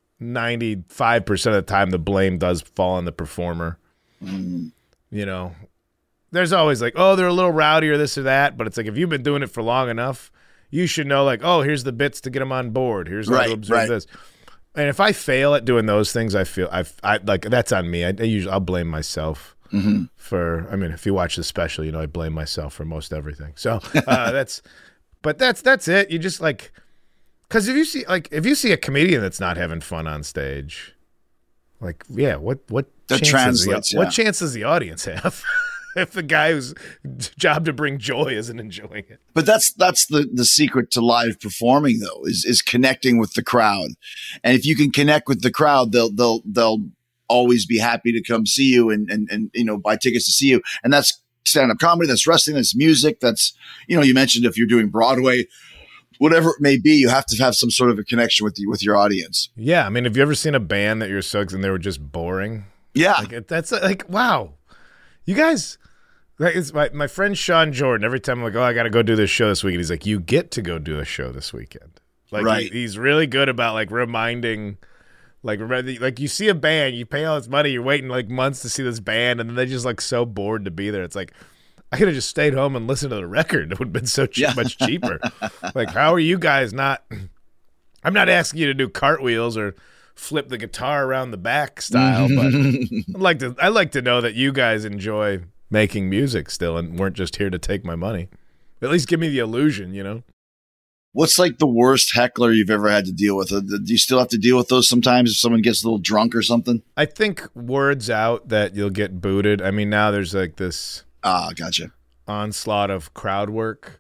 [SPEAKER 10] ninety-five percent of the time the blame does fall on the performer. Mm. You know, there's always like, oh, they're a little rowdy or this or that, but it's like if you've been doing it for long enough, you should know like, oh, here's the bits to get them on board. Here's how
[SPEAKER 9] right,
[SPEAKER 10] to observe
[SPEAKER 9] right.
[SPEAKER 10] this. And if I fail at doing those things, I feel I I like that's on me. I, I usually I'll blame myself mm-hmm. for. I mean, if you watch the special, you know I blame myself for most everything. So uh, that's, but that's that's it. You just like, because if you see like if you see a comedian that's not having fun on stage. Like, yeah, what what
[SPEAKER 9] that
[SPEAKER 10] chance
[SPEAKER 9] translates?
[SPEAKER 10] The,
[SPEAKER 9] yeah.
[SPEAKER 10] What chance does the audience have if the guy whose job to bring joy isn't enjoying it?
[SPEAKER 9] But that's that's the the secret to live performing, though, is is connecting with the crowd. And if you can connect with the crowd, they'll they'll they'll always be happy to come see you and and and you know buy tickets to see you. And that's stand up comedy, that's wrestling, that's music, that's you know you mentioned if you're doing Broadway. Whatever it may be, you have to have some sort of a connection with the, with your audience.
[SPEAKER 10] Yeah, I mean, have you ever seen a band that you're so and they were just boring?
[SPEAKER 9] Yeah,
[SPEAKER 10] like, that's like wow, you guys. Like, it's my my friend Sean Jordan. Every time I'm like, oh, I got to go do this show this weekend. He's like, you get to go do a show this weekend. Like
[SPEAKER 9] right.
[SPEAKER 10] he, he's really good about like reminding, like like you see a band, you pay all this money, you're waiting like months to see this band, and then they're just like so bored to be there. It's like, I could have just stayed home and listened to the record. It would have been so cheap, yeah. much cheaper. Like, how are you guys not? I'm not asking you to do cartwheels or flip the guitar around the back style, but I'd like to. I like to know that you guys enjoy making music still and weren't just here to take my money. At least give me the illusion, you know.
[SPEAKER 9] What's like the worst heckler you've ever had to deal with? Do you still have to deal with those sometimes if someone gets a little drunk or something?
[SPEAKER 10] I think word's out that you'll get booted. I mean, now there's like this
[SPEAKER 9] ah, gotcha
[SPEAKER 10] onslaught of crowd work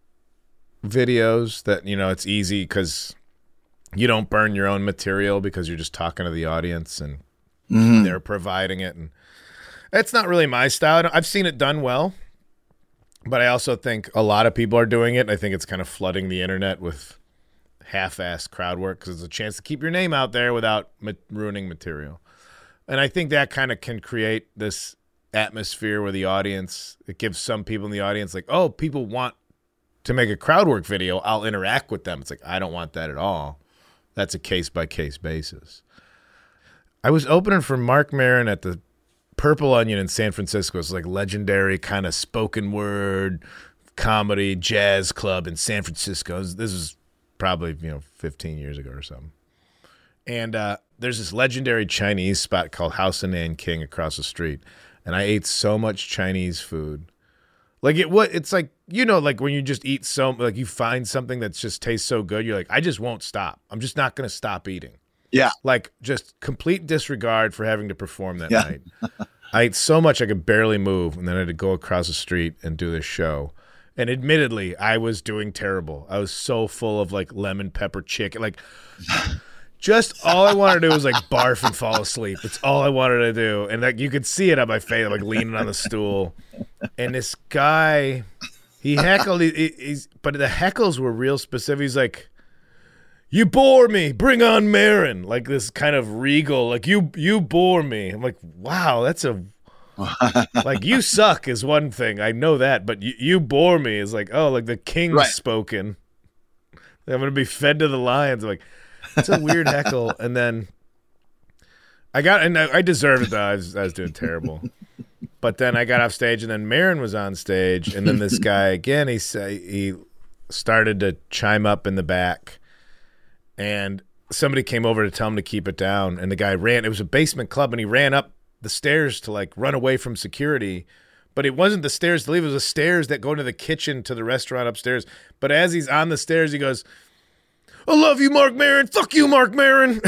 [SPEAKER 10] videos that, you know, it's easy because you don't burn your own material because you're just talking to the audience and mm-hmm. they're providing it. And it's not really my style. I've seen it done well, but I also think a lot of people are doing it. I think it's kind of flooding the internet with half-assed crowd work because it's a chance to keep your name out there without ma- ruining material. And I think that kind of can create this atmosphere where the audience, it gives some people in the audience like, oh, people want to make a crowd work video. I'll interact with them. It's like, I don't want that at all. That's a case-by-case basis. I was opening for Marc Maron at the Purple Onion in San Francisco. It's like legendary kind of spoken word comedy jazz club in San Francisco. This was probably, you know, fifteen years ago or something. And uh, there's this legendary Chinese spot called House of Nanking across the street. And I ate so much Chinese food. Like it what it's like, you know, like when you just eat so, like you find something that just tastes so good, you're like, I just won't stop. I'm just not going to stop eating.
[SPEAKER 9] Yeah.
[SPEAKER 10] Like just complete disregard for having to perform that
[SPEAKER 9] yeah.
[SPEAKER 10] night. I ate so much I could barely move, and then I had to go across the street and do this show. And admittedly, I was doing terrible. I was so full of like lemon pepper chicken. Like just all I wanted to do was like barf and fall asleep. It's all I wanted to do. And like you could see it on my face, like leaning on the stool. And this guy, he heckled, he, he's, but the heckles were real specific. He's like, you bore me. Bring on Maron. Like this kind of regal, like you you bore me. I'm like, wow, that's a, like you suck is one thing. I know that, but you, you bore me is like, oh, like the king's
[SPEAKER 9] right.
[SPEAKER 10] spoken. I'm going to be fed to the lions. I'm like, it's a weird heckle. And then I got, and I, I deserved it though. I was, I was doing terrible. But then I got off stage, and then Maron was on stage, and then this guy again, he say he started to chime up in the back. And somebody came over to tell him to keep it down. And the guy ran. It was a basement club, and he ran up the stairs to, like, run away from security. But it wasn't the stairs to leave. It was the stairs that go into the kitchen to the restaurant upstairs. But as he's on the stairs, he goes, I love you, Marc Maron. Fuck you, Marc Maron.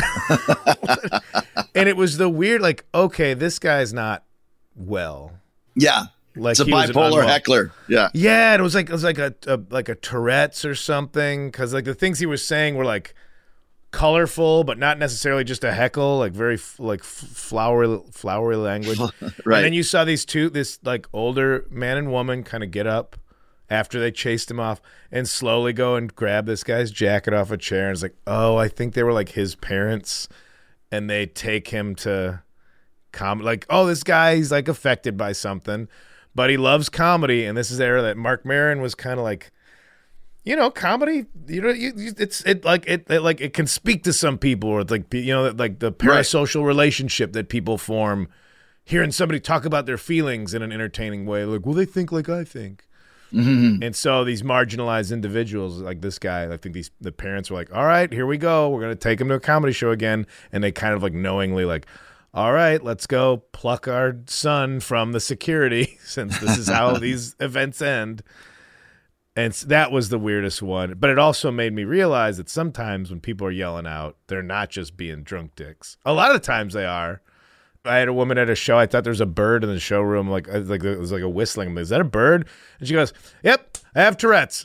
[SPEAKER 10] And it was the weird, like, okay, this guy's not well.
[SPEAKER 9] Yeah.
[SPEAKER 10] Like
[SPEAKER 9] it's a
[SPEAKER 10] he was
[SPEAKER 9] bipolar heckler. Yeah.
[SPEAKER 10] Yeah. And it was like, it was like a, a like a Tourette's or something. Cause like the things he was saying were like colorful, but not necessarily just a heckle, like very f- like f- flowery, flowery language.
[SPEAKER 9] Right.
[SPEAKER 10] And then you saw these two, this like older man and woman kind of get up after they chased him off and slowly go and grab this guy's jacket off a chair. And it's like, oh, I think they were like his parents, and they take him to com like, oh, this guy, he's like affected by something, but he loves comedy. And this is the era that Marc Maron was kind of like, you know, comedy, you know, you, you, it's it like it, it like it can speak to some people, or it's like, you know, like the parasocial right. relationship that people form, hearing somebody talk about their feelings in an entertaining way. Like, well, they think like I think. Mm-hmm. And so these marginalized individuals like this guy, I think these the parents were like, all right, here we go. We're going to take him to a comedy show again. And they kind of like knowingly like, all right, let's go pluck our son from the security since this is how these events end. And that was the weirdest one. But it also made me realize that sometimes when people are yelling out, they're not just being drunk dicks. A lot of times they are. I had a woman at a show. I thought there was a bird in the showroom. Like, like it was like a whistling. I'm like, is that a bird? And she goes, yep, I have Tourette's.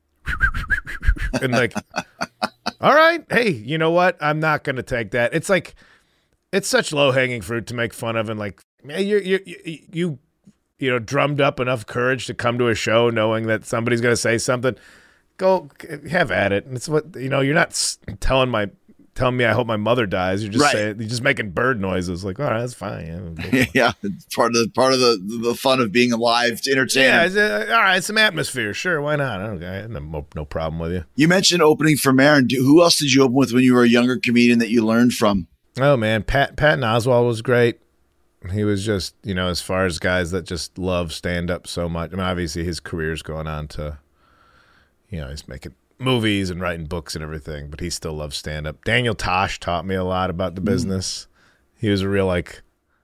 [SPEAKER 10] And like, all right, hey, you know what? I'm not going to take that. It's like, it's such low-hanging fruit to make fun of. And like, man, you you you you know, drummed up enough courage to come to a show knowing that somebody's going to say something. Go have at it. And it's what, you know, you're not telling my telling me I hope my mother dies. You're just
[SPEAKER 9] Right.
[SPEAKER 10] saying, you're just making bird noises. Like, all right, that's fine. Yeah,
[SPEAKER 9] yeah, it's part of the part of the the fun of being alive to entertain.
[SPEAKER 10] yeah it's, uh, all right, some atmosphere. Sure, why not? I don't I have no, no problem with you.
[SPEAKER 9] You mentioned opening for Maron. Do- Who else did you open with when you were a younger comedian that you learned from?
[SPEAKER 10] Oh man, Pat Patton Oswalt was great. He was just, you know, as far as guys that just love stand up so much. I mean, obviously his career's going on to, you know, he's making movies and writing books and everything, but he still loves stand up. Daniel Tosh taught me a lot about the business. He was a real like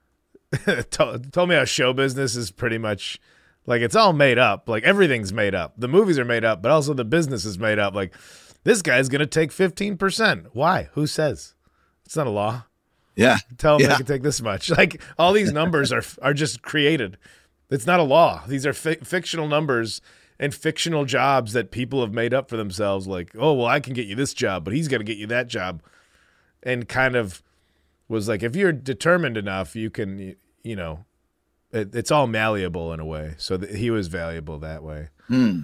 [SPEAKER 10] told, told me how show business is pretty much like it's all made up. Like everything's made up. The movies are made up, but also the business is made up. Like this guy's going to take fifteen percent. Why? Who says? It's not a law.
[SPEAKER 9] Yeah.
[SPEAKER 10] Tell them
[SPEAKER 9] yeah.
[SPEAKER 10] they can take this much. Like all these numbers are are just created. It's not a law. These are fi- fictional numbers and fictional jobs that people have made up for themselves. Like, oh, well, I can get you this job, but he's going to get you that job. And kind of was like, if you're determined enough, you can, you, you know, it, it's all malleable in a way. So th- he was valuable that way.
[SPEAKER 9] Hmm.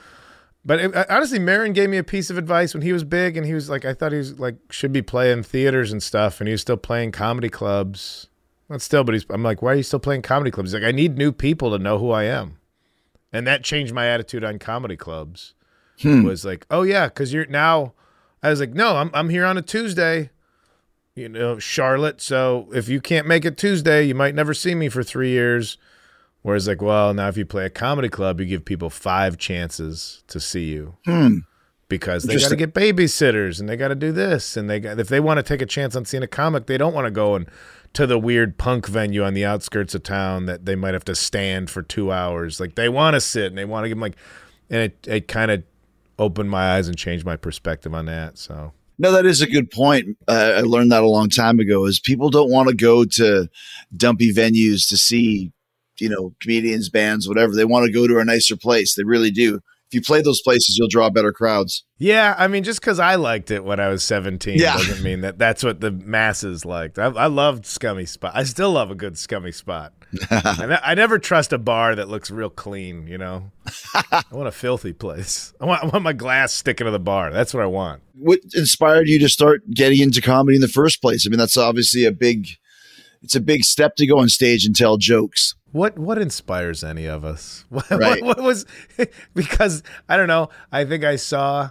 [SPEAKER 10] But it, honestly, Maron gave me a piece of advice when he was big, and he was like, I thought he was like should be playing theaters and stuff, and he was still playing comedy clubs. Not still, but he's. I'm like, why are you still playing comedy clubs? He's like, I need new people to know who I am, and that changed my attitude on comedy clubs.
[SPEAKER 9] Hmm.
[SPEAKER 10] Was like, oh yeah, because you're now. I was like, no, I'm I'm here on a Tuesday, you know, Charlotte. So if you can't make it Tuesday, you might never see me for three years. Whereas like, well, now if you play a comedy club, you give people five chances to see you
[SPEAKER 9] Hmm.
[SPEAKER 10] because they got to get babysitters and they got to do this. And they got, if they want to take a chance on seeing a comic, they don't want to go and to the weird punk venue on the outskirts of town that they might have to stand for two hours. Like they want to sit and they want to give them like, and it, it kind of opened my eyes and changed my perspective on that. So.
[SPEAKER 9] No, that is a good point. Uh, I learned that a long time ago is people don't want to go to dumpy venues to see, you know, comedians, bands, whatever. They want to go to a nicer place. They really do. If you play those places, you'll draw better crowds.
[SPEAKER 10] Yeah, I mean, just because I liked it when I was seventeen
[SPEAKER 9] yeah.
[SPEAKER 10] doesn't mean that that's what the masses liked. I, I loved Scummy Spot. I still love a good Scummy Spot. I, I never trust a bar that looks real clean, you know? I want a filthy place. I want, I want my glass sticking to the bar. That's what I want.
[SPEAKER 9] What inspired you to start getting into comedy in the first place? I mean, that's obviously a big, it's a big step to go on stage and tell jokes.
[SPEAKER 10] What what inspires any of us? What,
[SPEAKER 9] right.
[SPEAKER 10] what, what was because I don't know. I think I saw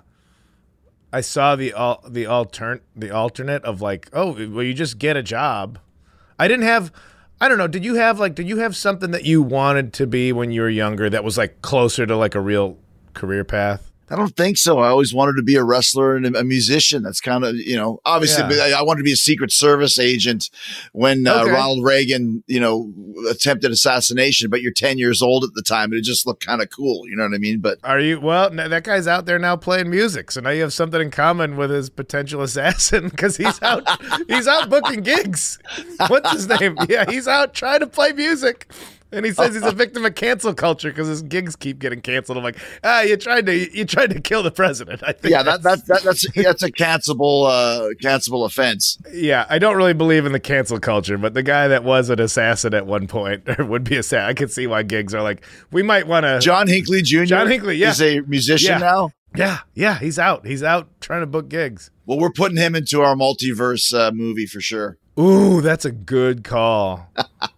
[SPEAKER 10] I saw the al, the altern the alternate of like, oh, well, you just get a job. I didn't have. I don't know. Did you have like? Did you have something that you wanted to be when you were younger that was like closer to like a real career path?
[SPEAKER 9] I don't think so. I always wanted to be a wrestler and a musician. That's kind of, you know, obviously yeah. I wanted to be a Secret Service agent when uh, okay. Ronald Reagan, you know, attempted assassination, but you're ten years old at the time and it just looked kind of cool. You know what I mean? But
[SPEAKER 10] are you, well, that guy's out there now playing music. So now you have something in common with his potential assassin because he's out, he's out booking gigs. What's his name? Yeah. He's out trying to play music. And he says he's a victim of cancel culture because his gigs keep getting canceled. I'm like, ah, you tried to you tried to kill the president. I think
[SPEAKER 9] yeah, that, that, that that's that's a cancelable uh, cancelable offense.
[SPEAKER 10] Yeah, I don't really believe in the cancel culture, but the guy that was an assassin at one point or would be a assassin, I can see why gigs are like, we might want to.
[SPEAKER 9] John Hinckley Junior
[SPEAKER 10] John Hinckley, yeah,
[SPEAKER 9] is a musician
[SPEAKER 10] yeah.
[SPEAKER 9] now.
[SPEAKER 10] Yeah, yeah, he's out. He's out trying to book gigs.
[SPEAKER 9] Well, we're putting him into our multiverse uh, movie for sure.
[SPEAKER 10] Ooh, that's a good call.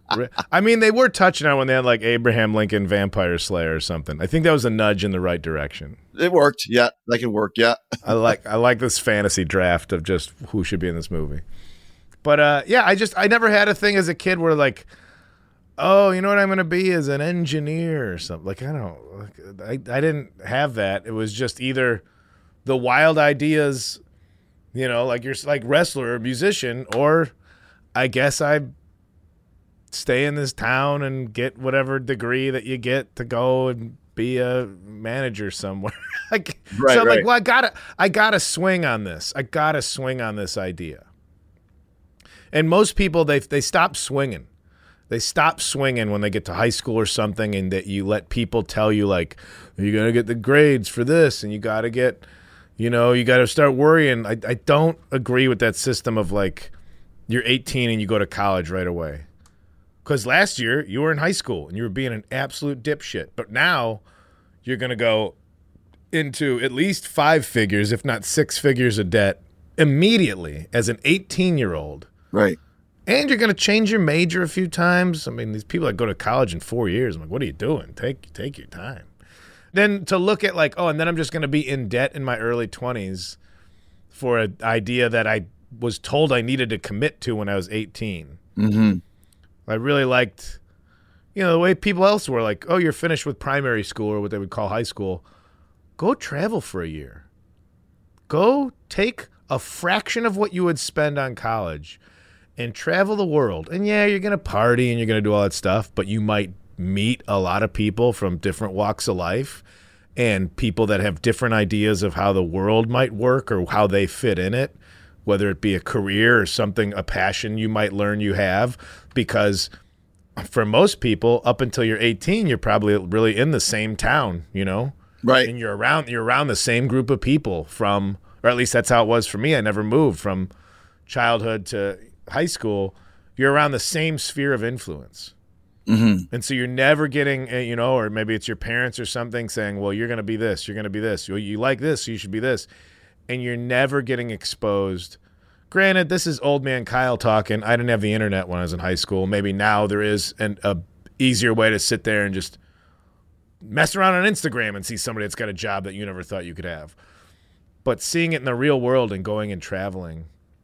[SPEAKER 10] I mean, they were touching on when they had like Abraham Lincoln Vampire Slayer or something. I think that was a nudge in the right direction.
[SPEAKER 9] It worked. Yeah, that can work. Yeah.
[SPEAKER 10] I like I like this fantasy draft of just who should be in this movie. But uh, yeah, I just I never had a thing as a kid where like, oh, you know what I'm going to be as an engineer or something. Like I don't I I didn't have that. It was just either the wild ideas, you know, like you're like wrestler or musician, or I guess I stay in this town and get whatever degree that you get to go and be a manager somewhere. like,
[SPEAKER 9] right,
[SPEAKER 10] so I'm
[SPEAKER 9] right.
[SPEAKER 10] like, well, I gotta, I gotta swing on this. I gotta swing on this idea. And most people, they they stop swinging. They stop swinging when they get to high school or something, and that you let people tell you like, you're gonna get the grades for this, and you gotta get, you know, you gotta start worrying. I I don't agree with that system of like, you're eighteen and you go to college right away. Because last year you were in high school and you were being an absolute dipshit. But now you're going to go into at least five figures, if not six figures of debt immediately as an eighteen-year-old.
[SPEAKER 9] Right.
[SPEAKER 10] And you're going to change your major a few times. I mean, these people that go to college in four years, I'm like, what are you doing? Take take your time. Then to look at like, oh, and then I'm just going to be in debt in my early twenties for an idea that I was told I needed to commit to when I was eighteen.
[SPEAKER 9] Mm-hmm.
[SPEAKER 10] I really liked, you know, the way people else were like, oh, you're finished with primary school or what they would call high school. Go travel for a year. Go take a fraction of what you would spend on college and travel the world. And yeah, you're going to party and you're going to do all that stuff, but you might meet a lot of people from different walks of life and people that have different ideas of how the world might work or how they fit in it, whether it be a career or something, a passion you might learn you have. Because for most people, up until you're eighteen, you're probably really in the same town, you know?
[SPEAKER 9] Right.
[SPEAKER 10] And you're around you're around the same group of people from, or at least that's how it was for me. I never moved from childhood to high school. You're around the same sphere of influence.
[SPEAKER 9] Mm-hmm.
[SPEAKER 10] And so you're never getting, you know, or maybe it's your parents or something saying, well, you're going to be this, you're going to be this. Well, you like this, so you should be this. And you're never getting exposed. Granted, this is old man Kyle talking. I didn't have the internet when I was in high school. Maybe now there is an a easier way to sit there and just mess around on Instagram and see somebody that's got a job that you never thought you could have. But seeing it in the real world and going and traveling,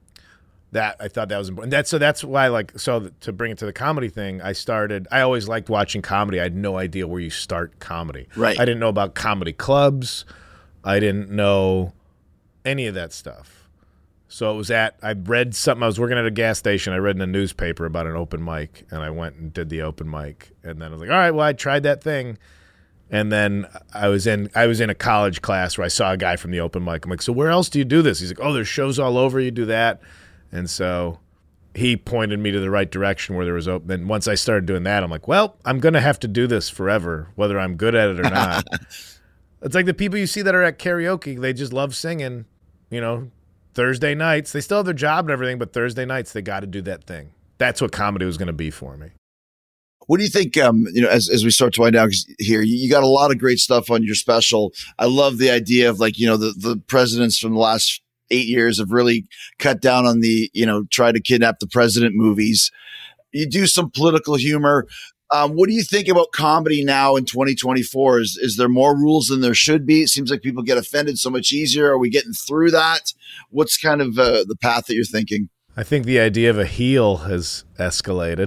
[SPEAKER 10] that I thought that was important. That's so that's why, like, so to bring it to the comedy thing, I started. I always liked watching comedy. I had no idea where you start comedy.
[SPEAKER 9] Right.
[SPEAKER 10] I didn't know about comedy clubs. I didn't know any of that stuff. So it was at. I read something. I was working at a gas station. I read in a newspaper about an open mic, and I went and did the open mic. And then I was like, all right, well, I tried that thing. And then I was in I was in a college class where I saw a guy from the open mic. I'm like, so where else do you do this? He's like, oh, there's shows all over. You do that. And so he pointed me to the right direction where there was open. And once I started doing that, I'm like, well, I'm going to have to do this forever, whether I'm good at it or not. It's like the people you see that are at karaoke. They just love singing, you know, Thursday nights. They still have their job and everything, but Thursday nights, they got to do that thing. That's what comedy was going to be for me.
[SPEAKER 9] What do you think, um, you know, as, as we start to wind down here, you, you got a lot of great stuff on your special. I love the idea of, like, you know, the, the presidents from the last eight years have really cut down on the, you know, try to kidnap the president movies. You do some political humor. Um, what do you think about comedy now in twenty twenty-four? Is, is there more rules than there should be? It seems like people get offended so much easier. Are we getting through that? What's kind of uh, the path that you're thinking?
[SPEAKER 10] I think the idea of a heel has escalated.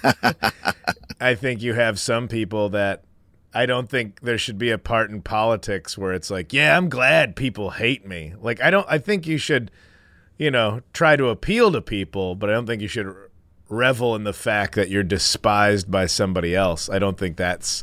[SPEAKER 10] I think you have some people that I don't think there should be a part in politics where it's like, yeah, I'm glad people hate me. Like, I don't, I think you should, you know, try to appeal to people, but I don't think you should revel in the fact that you're despised by somebody else. I don't think that's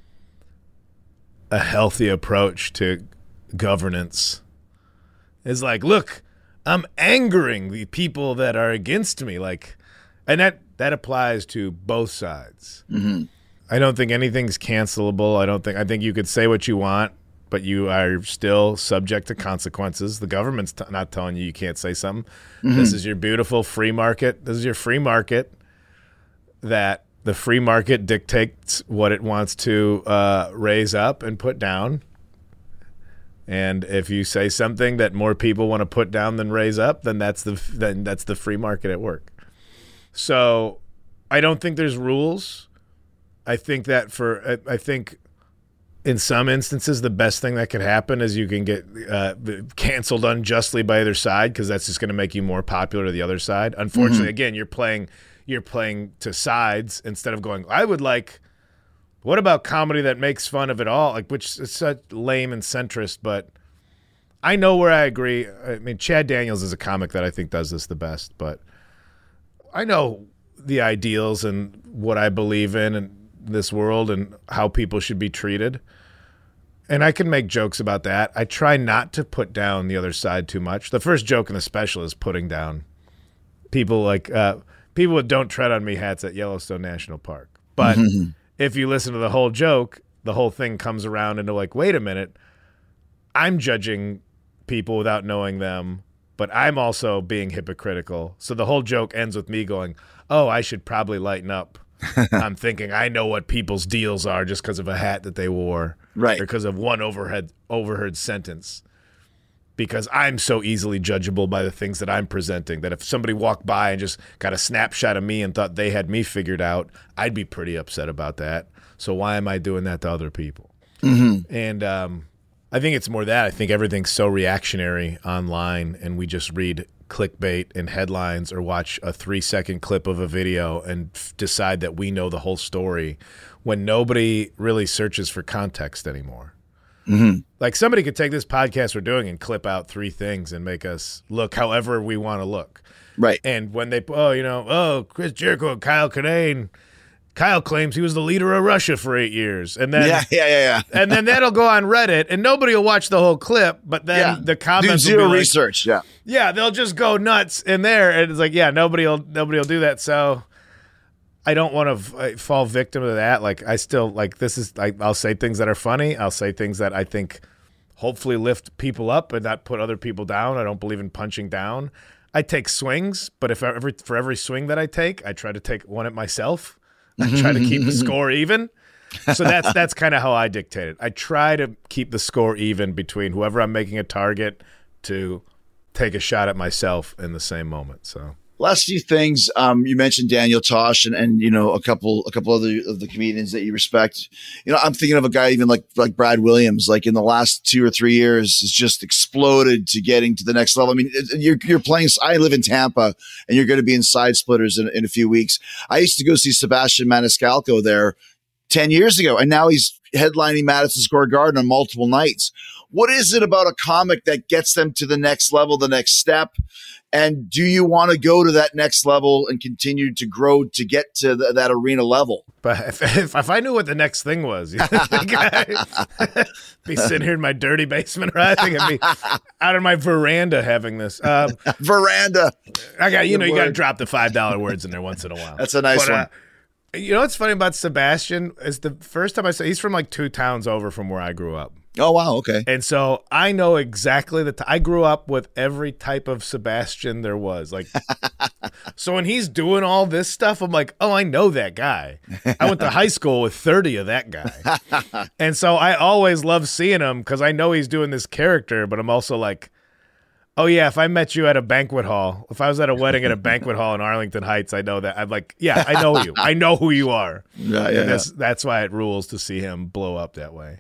[SPEAKER 10] a healthy approach to governance. It's like, look, I'm angering the people that are against me. Like, and that, that applies to both sides.
[SPEAKER 9] Mm-hmm.
[SPEAKER 10] I don't think anything's cancelable. I don't think, I think you could say what you want, but you are still subject to consequences. The government's t- not telling you you can't say something. Mm-hmm. This is your beautiful free market. This is your free market that the free market dictates what it wants to uh, raise up and put down. And if you say something that more people want to put down than raise up, then that's the then that's the free market at work. So I don't think there's rules. I think that for I think in some instances the best thing that could happen is you can get uh, canceled unjustly by either side, because that's just going to make you more popular to the other side. Unfortunately, mm-hmm. again, you're playing you're playing to sides instead of going, I would like. What about comedy that makes fun of it all? Like, which is such lame and centrist, but I know where I agree. I mean, Chad Daniels is a comic that I think does this the best, but I know the ideals and what I believe in in this world and how people should be treated. And I can make jokes about that. I try not to put down the other side too much. The first joke in the special is putting down people like uh, people with Don't Tread on Me hats at Yellowstone National Park. But mm-hmm. if you listen to the whole joke, the whole thing comes around into like, wait a minute, I'm judging people without knowing them, but I'm also being hypocritical. So the whole joke ends with me going, oh, I should probably lighten up. I'm thinking I know what people's deals are just because of a hat that they wore.
[SPEAKER 9] Right.
[SPEAKER 10] Or because of one overhead overheard sentence. because I'm so easily judgeable by the things that I'm presenting that if somebody walked by and just got a snapshot of me and thought they had me figured out, I'd be pretty upset about that. So why am I doing that to other people?
[SPEAKER 9] Mm-hmm.
[SPEAKER 10] And um, I think it's more that. I think everything's so reactionary online, and we just read clickbait and headlines or watch a three-second clip of a video and f- decide that we know the whole story when nobody really searches for context anymore.
[SPEAKER 9] Mm-hmm.
[SPEAKER 10] Like somebody could take this podcast we're doing and clip out three things and make us look however we want to look.
[SPEAKER 9] Right.
[SPEAKER 10] And when they, oh, you know, oh, Chris Jericho and Kyle Kinane, Kyle claims he was the leader of Russia for eight years. And then,
[SPEAKER 9] yeah, yeah, yeah, yeah.
[SPEAKER 10] and then that'll go on Reddit and nobody will watch the whole clip, but then
[SPEAKER 9] yeah.
[SPEAKER 10] the comments
[SPEAKER 9] do zero
[SPEAKER 10] will be like,
[SPEAKER 9] research. Yeah.
[SPEAKER 10] Yeah. They'll just go nuts in there. And it's like, yeah, nobody will, nobody will do that. So I don't want to f- fall victim to that. Like I still like, this is like, I'll say things that are funny. I'll say things that I think hopefully lift people up and not put other people down. I don't believe in punching down. I take swings, but if every, for every swing that I take, I try to take one at myself. I try to keep the score even. So that's that's kind of how I dictate it. I try to keep the score even between whoever I'm making a target to take a shot at myself in the same moment. So
[SPEAKER 9] last few things, um, you mentioned Daniel Tosh and, and you know a couple a couple other of the comedians that you respect. You know, I'm thinking of a guy even like like Brad Williams. Like in the last two or three years, has just exploded to getting to the next level. I mean, you're you're playing. I live in Tampa, and you're going to be in Side Splitters in, in a few weeks. I used to go see Sebastian Maniscalco there ten years ago, and now he's headlining Madison Square Garden on multiple nights. What is it about a comic that gets them to the next level, the next step? And do you want to go to that next level and continue to grow to get to the, that arena level?
[SPEAKER 10] But if, if if I knew what the next thing was, you think I'd be sitting here in my dirty basement, right? I think I'd be out of my veranda having this. Um,
[SPEAKER 9] veranda.
[SPEAKER 10] I got, you
[SPEAKER 9] Good
[SPEAKER 10] know, you
[SPEAKER 9] word.
[SPEAKER 10] got to drop the five dollar words in there once in a while.
[SPEAKER 9] That's a nice
[SPEAKER 10] but,
[SPEAKER 9] one.
[SPEAKER 10] Uh, you know what's funny about Sebastian is the first time I saw, he's from like two towns over from where I grew up.
[SPEAKER 9] Oh, wow. Okay.
[SPEAKER 10] And so I know exactly the t- I grew up with every type of Sebastian there was. Like, so when he's doing all this stuff, I'm like, oh, I know that guy. I went to high school with thirty of that guy. And so I always love seeing him because I know he's doing this character, but I'm also like, oh, yeah, if I met you at a banquet hall, if I was at a wedding at a banquet hall in Arlington Heights, I know that. I'm like, yeah, I know you. I know who you are.
[SPEAKER 9] Yeah, yeah,
[SPEAKER 10] and that's, that's why it rules to see him blow up that way.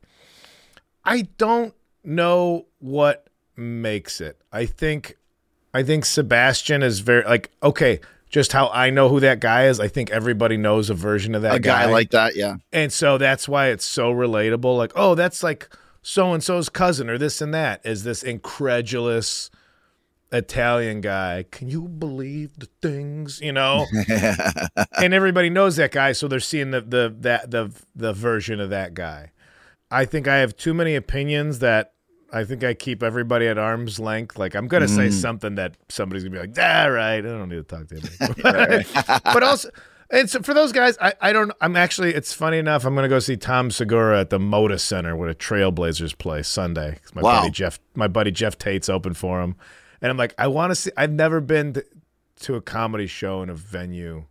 [SPEAKER 10] I don't know what makes it. I think I think Sebastian is very like, okay, just how I know who that guy is. I think everybody knows a version of that
[SPEAKER 9] a guy. guy like that, yeah.
[SPEAKER 10] And so that's why it's so relatable. Like, oh, that's like so-and-so's cousin or this and that is this incredulous Italian guy. Can you believe the things, you know? And everybody knows that guy, so they're seeing the the that the the version of that guy. I think I have too many opinions that I think I keep everybody at arm's length. Like I'm going to mm. say something that somebody's going to be like, ah, right. I don't need to talk to him. But also, and so for those guys, I, I don't, I'm actually, it's funny enough. I'm going to go see Tom Segura at the Moda Center where the Trailblazers play Sunday. My
[SPEAKER 9] wow.
[SPEAKER 10] buddy Jeff, my buddy Jeff Tate's open for him. And I'm like, I want to see, I've never been to, to a comedy show in a venue.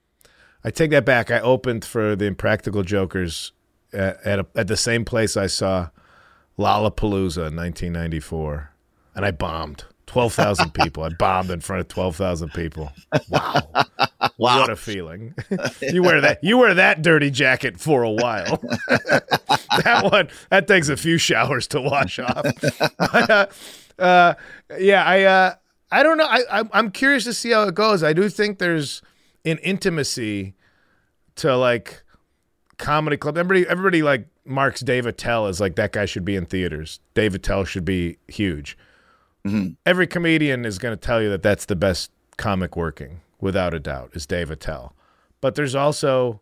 [SPEAKER 10] I take that back. I opened for the Impractical Jokers At at, a, at the same place I saw Lollapalooza in nineteen ninety-four, and I bombed twelve thousand people. I bombed in front of twelve thousand people. Wow,
[SPEAKER 9] wow,
[SPEAKER 10] what a feeling! you wear that you wear that dirty jacket for a while. That one that takes a few showers to wash off. But, uh, uh, yeah, I uh, I don't know. I, I I'm curious to see how it goes. I do think there's an intimacy to like. Comedy club. Everybody, everybody like marks Dave Attell as like that guy should be in theaters. Dave Attell should be huge.
[SPEAKER 9] Mm-hmm.
[SPEAKER 10] Every comedian is going to tell you that that's the best comic working, without a doubt, is Dave Attell. But there's also,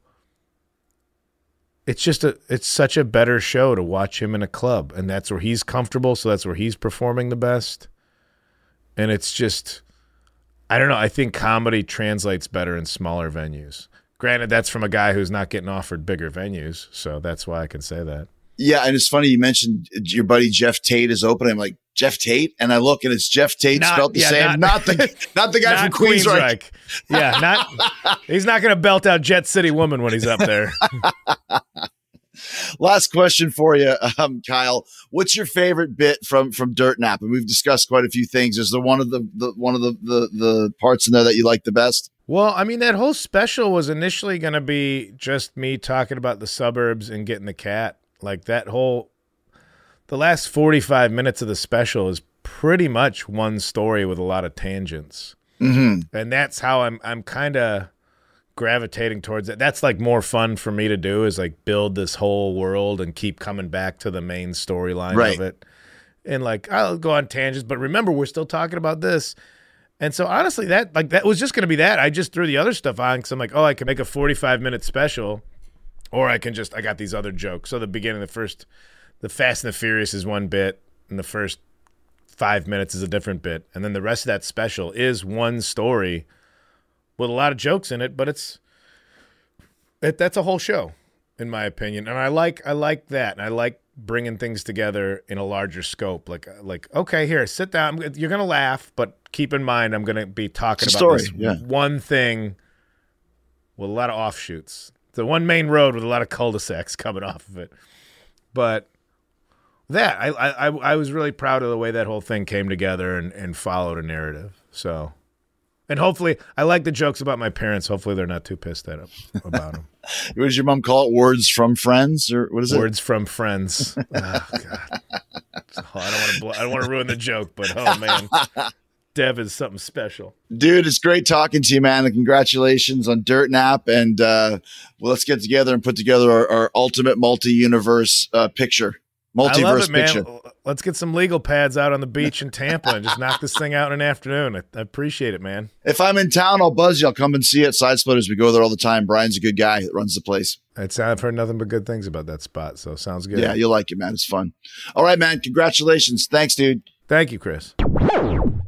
[SPEAKER 10] it's just a, it's such a better show to watch him in a club, and that's where he's comfortable. So that's where he's performing the best. And it's just, I don't know. I think comedy translates better in smaller venues. Granted, that's from a guy who's not getting offered bigger venues, so that's why I can say that.
[SPEAKER 9] Yeah, and it's funny you mentioned your buddy Jeff Tate is opening. I'm like, Jeff Tate? And I look and it's Jeff Tate
[SPEAKER 10] not,
[SPEAKER 9] spelled the
[SPEAKER 10] yeah,
[SPEAKER 9] same.
[SPEAKER 10] Not,
[SPEAKER 9] not the not the guy
[SPEAKER 10] not
[SPEAKER 9] from Queensryche.
[SPEAKER 10] Queensryche. Yeah, not he's not going to belt out Jet City Woman when he's up there.
[SPEAKER 9] Last question for you, um, Kyle. What's your favorite bit from from Dirt Nap? And we've discussed quite a few things. Is there one of the, the one of the, the the parts in there that you like the best?
[SPEAKER 10] Well, I mean, that whole special was initially going to be just me talking about the suburbs and getting the cat. Like that whole, the last forty-five minutes of the special is pretty much one story with a lot of tangents.
[SPEAKER 9] Mm-hmm.
[SPEAKER 10] And that's how I'm I'm kind of gravitating towards it. That's like more fun for me to do, is like build this whole world and keep coming back to the main storyline
[SPEAKER 9] right.
[SPEAKER 10] of it. And like, I'll go on tangents, but remember, we're still talking about this. And so honestly, that like that was just going to be that. I just threw the other stuff on because I'm like, oh, I can make a forty-five minute special, or I can just, I got these other jokes. So the beginning, the first, the Fast and the Furious is one bit, and the first five minutes is a different bit. And then the rest of that special is one story with a lot of jokes in it, but it's it, that's a whole show, in my opinion. And I like I like that, and I like bringing things together in a larger scope. Like like okay, here, sit down. You're gonna laugh, but keep in mind, I'm gonna be talking about
[SPEAKER 9] story,
[SPEAKER 10] this
[SPEAKER 9] yeah.
[SPEAKER 10] one thing with a lot of offshoots. The one main road with a lot of cul-de-sacs coming off of it. But that I I I was really proud of the way that whole thing came together and, and followed a narrative. So. And hopefully, I like the jokes about my parents. Hopefully, they're not too pissed at him about them.
[SPEAKER 9] What does your mom call it? Words from friends, or what is it?
[SPEAKER 10] Words from friends. Oh God! Oh, I don't want to. Bl- I don't want to ruin the joke, but oh man, Dev is something special,
[SPEAKER 9] dude. It's great talking to you, man. And congratulations on Dirt Nap. And uh, well, let's get together and put together our, our ultimate multi-universe uh, picture. Multiverse
[SPEAKER 10] I love it, man.
[SPEAKER 9] picture.
[SPEAKER 10] Let's get some legal pads out on the beach in Tampa and just knock this thing out in an afternoon. I, I appreciate it, man.
[SPEAKER 9] If I'm in town, I'll buzz you. I'll come and see you at Side Splitters. We go there all the time. Brian's a good guy that runs the place.
[SPEAKER 10] It's, I've heard nothing but good things about that spot, so sounds good.
[SPEAKER 9] Yeah, you'll like it, man. It's fun. All right, man. Congratulations. Thanks, dude.
[SPEAKER 10] Thank you, Chris.